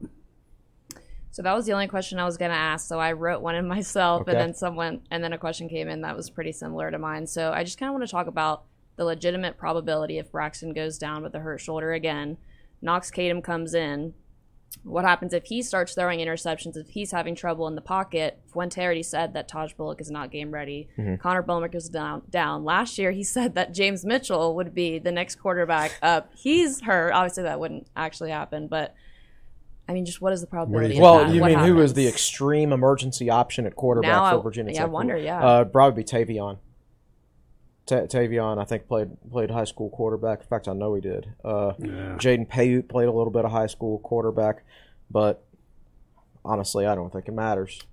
So that was the only question I was going to ask. So I wrote one in myself, okay. and then a question came in that was pretty similar to mine. So I just kind of want to talk about the legitimate probability if Braxton goes down with a hurt shoulder again, Knox Kadum comes in. What happens if he starts throwing interceptions, if he's having trouble in the pocket? Fuente already said that Taj Bullock is not game ready. Mm-hmm. Connor Bullock is down. Last year, he said that James Mitchell would be the next quarterback up. He's hurt. Obviously, that wouldn't actually happen, but I mean, just what is the probability of that? Well, you mean who is the extreme emergency option at quarterback for Virginia Tech? I wonder, yeah. Probably be Tavion Tavion, I think, played high school quarterback. In fact, I know he did. Jaden Payute played a little bit of high school quarterback, but honestly, I don't think it matters.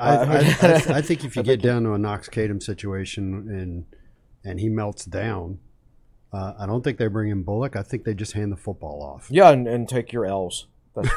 I think if you get down to a Knox Kadum situation and he melts down, I don't think they bring in Bullock. I think they just hand the football off. Yeah, and take your L's.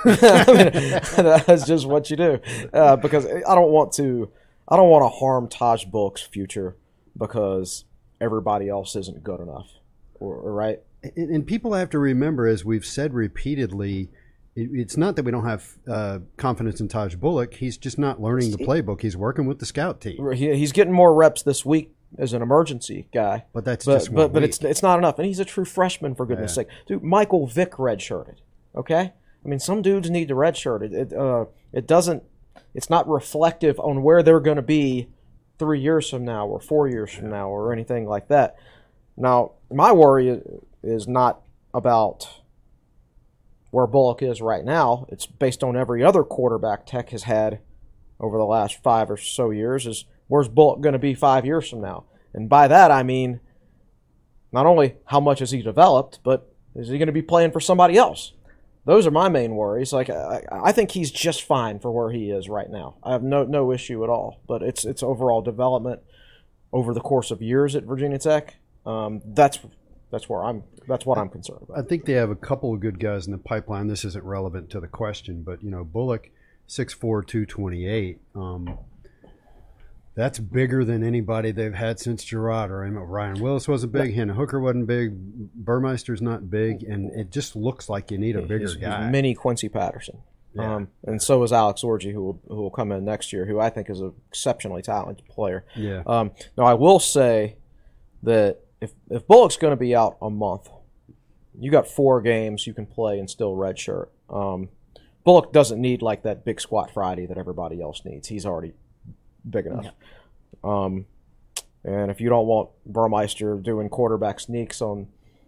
That's just what you do. Because I don't want to harm Taj Bullock's future because everybody else isn't good enough. Right? And people have to remember, as we've said repeatedly, it's not that we don't have confidence in Taj Bullock. He's just not learning the playbook. He's working with the scout team. He's getting more reps this week as an emergency guy. But that's but it's not enough. And he's a true freshman, for goodness sake. Dude, Michael Vick redshirted. Okay? I mean, some dudes need to redshirt. It's not reflective on where they're going to be 3 years from now or 4 years from now or anything like that. Now, my worry is not about where Bullock is right now. It's based on every other quarterback Tech has had over the last 5 or so years, is where's Bullock going to be 5 years from now? And by that, I mean not only how much has he developed, but is he going to be playing for somebody else? Those are my main worries. Like I think he's just fine for where he is right now. I have no issue at all. But it's overall development over the course of years at Virginia Tech. That's what I'm concerned about. I think they have a couple of good guys in the pipeline. This isn't relevant to the question, but Bullock, 6'4", 228. That's bigger than anybody they've had since Girard. Or Ryan Willis wasn't big. Hannah Hooker wasn't big. Burmeister's not big, and it just looks like you need a bigger guy. He's mini Quincy Patterson. Yeah. And so is Alex Orji, who will come in next year, who I think is an exceptionally talented player. Yeah. Now, I will say that if Bullock's going to be out a month, you got 4 games you can play and still redshirt. Bullock doesn't need like that big squat Friday that everybody else needs. He's already big enough. Yeah. And if you don't want Burmeister doing quarterback sneaks on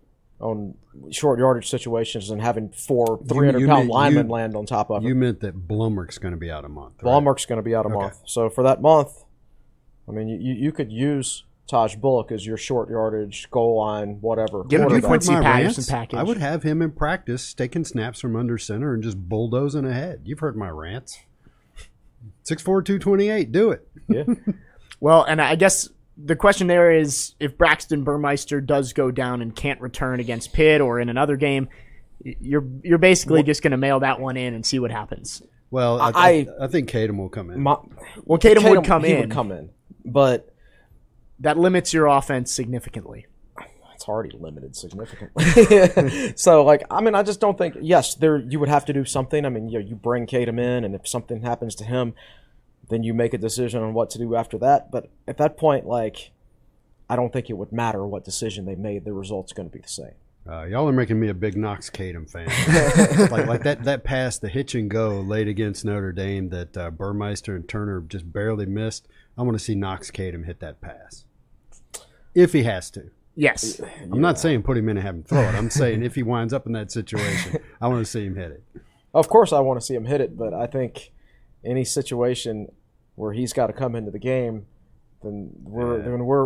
short yardage situations and having 4 300-pound linemen land on top of it. You meant that Blumrick's going to be out a month. Right? Blumrick's going to be out a month. So for that month, I mean, you could use Taj Bullock as your short yardage, goal line, whatever. Give him Quincy Patterson package. I would have him in practice taking snaps from under center and just bulldozing ahead. You've heard my rants. 6'4", 228, do it. Yeah. Well, and I guess the question there is, if Braxton Burmeister does go down and can't return against Pitt or in another game, you're basically just going to mail that one in and see what happens. Well, I think Kadum will come in. Kadum would come in. He would come in, but that limits your offense significantly. It's already limited significantly. So, I just don't think. Yes, you would have to do something. I mean, you bring Kadum in, and if something happens to him, then you make a decision on what to do after that. But at that point, I don't think it would matter what decision they made. The result's going to be the same. Y'all are making me a big Knox Kadum fan. like that pass, the hitch and go late against Notre Dame that Burmeister and Turner just barely missed. I want to see Knox Kadum hit that pass if he has to. Yes. I'm not saying put him in and have him throw it. I'm saying if he winds up in that situation, I want to see him hit it. Of course I want to see him hit it, but I think any situation where he's got to come into the game, then we're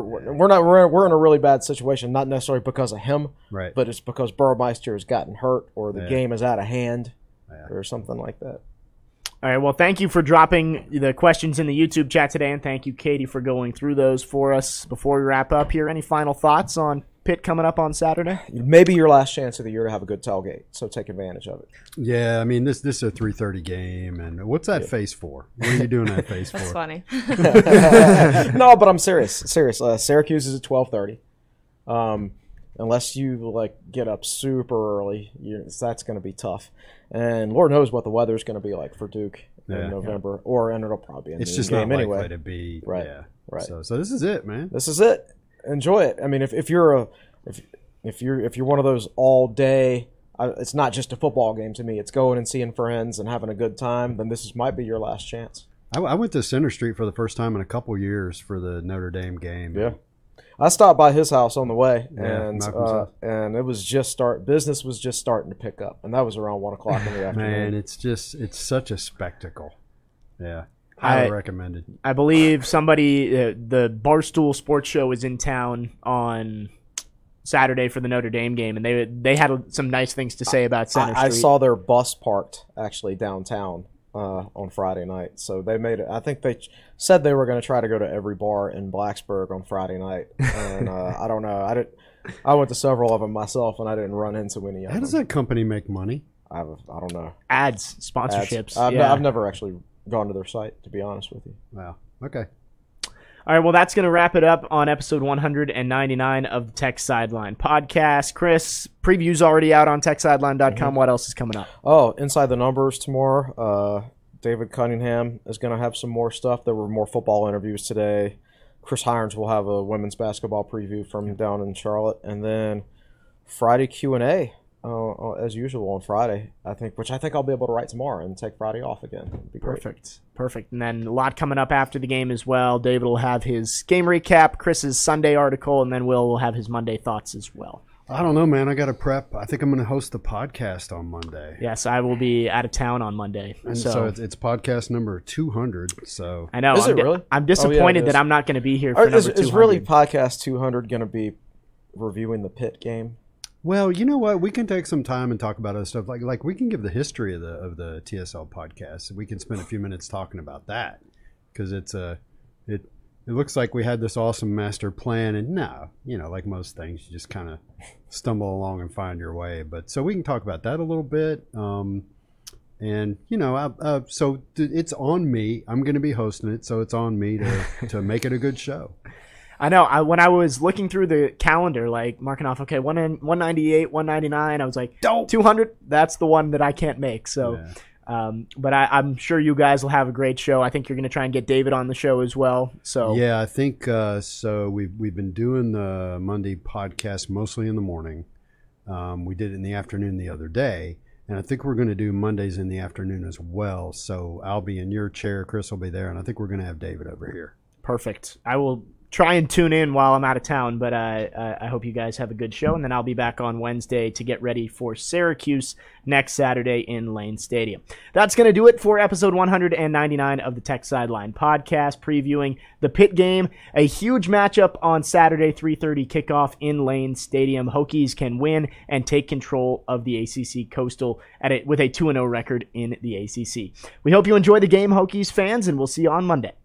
in a really bad situation, not necessarily because of him, right? But it's because Burmeister has gotten hurt or the game is out of hand or something like that. All right, well, thank you for dropping the questions in the YouTube chat today, and thank you, Katie, for going through those for us. Before we wrap up here, any final thoughts on Pitt coming up on Saturday? Maybe your last chance of the year to have a good tailgate, so take advantage of it. Yeah, I mean, this is a 3:30 game, and what's that face for? What are you doing that face for? That's funny. No, but I'm serious. Syracuse is at 12:30. Unless you get up super early, that's going to be tough. And Lord knows what the weather is going to be like for Duke in November, and it'll probably be a it's just game not anyway. Likely to be right. So this is it, man. This is it. Enjoy it. I mean, if you're one of those all day, it's not just a football game to me. It's going and seeing friends and having a good time. Then this might be your last chance. I went to Center Street for the first time in a couple years for the Notre Dame game. Yeah. I stopped by his house on the way, and it was business was just starting to pick up, and that was around 1:00 in the afternoon. Man, it's such a spectacle. Yeah. Highly recommended. I believe somebody, the Barstool Sports Show was in town on Saturday for the Notre Dame game, and they had some nice things to say about Center Street. I saw their bus parked actually downtown on Friday night. So they made it. I think they said they were going to try to go to every bar in Blacksburg on Friday night, and I don't know. I went to several of them myself, and I didn't run into any of them. How does that company make money? I don't know. Ads, sponsorships. I've never actually gone to their site, to be honest with you. Wow. Okay. All right, well, that's going to wrap it up on episode 199 of the Tech Sideline podcast. Chris, preview's already out on techsideline.com. What else is coming up? Oh, Inside the Numbers tomorrow. David Cunningham is going to have some more stuff. There were more football interviews today. Chris Hirons will have a women's basketball preview from down in Charlotte. And then Friday Q&A, as usual on Friday, which I think I'll be able to write tomorrow and take Friday off again. It'd be great. Perfect. And then a lot coming up after the game as well. David will have his game recap, Chris's Sunday article, and then Will have his Monday thoughts as well. I don't know, man. I got to prep. I think I'm going to host the podcast on Monday. Yes, I will be out of town on Monday. And so it's podcast number 200. So I know. Is it really? I'm disappointed that I'm not going to be here for number 200. Is really podcast 200 going to be reviewing the Pitt game? Well, you know what? We can take some time and talk about other stuff. Like we can give the history of the TSL podcast. We can spend a few minutes talking about that because it looks like we had this awesome master plan, and like most things, you just kind of stumble along and find your way. But so we can talk about that a little bit. And so it's on me. I'm going to be hosting it, so it's on me to make it a good show. I know. When I was looking through the calendar, like marking off, okay, 198, 199, I was like, 200. That's the one that I can't make. So, yeah. But I'm sure you guys will have a great show. I think you're going to try and get David on the show as well. So yeah, I think so. We've been doing the Monday podcast mostly in the morning. We did it in the afternoon the other day, and I think we're going to do Mondays in the afternoon as well. So I'll be in your chair, Chris will be there, and I think we're going to have David over here. Perfect. I will try and tune in while I'm out of town, but I hope you guys have a good show, and then I'll be back on Wednesday to get ready for Syracuse next Saturday in Lane Stadium. That's going to do it for episode 199 of the Tech Sideline podcast, previewing the Pitt game, a huge matchup on Saturday, 3:30 kickoff in Lane Stadium. Hokies can win and take control of the ACC Coastal with a 2-0 record in the ACC. We hope you enjoy the game, Hokies fans, and we'll see you on Monday.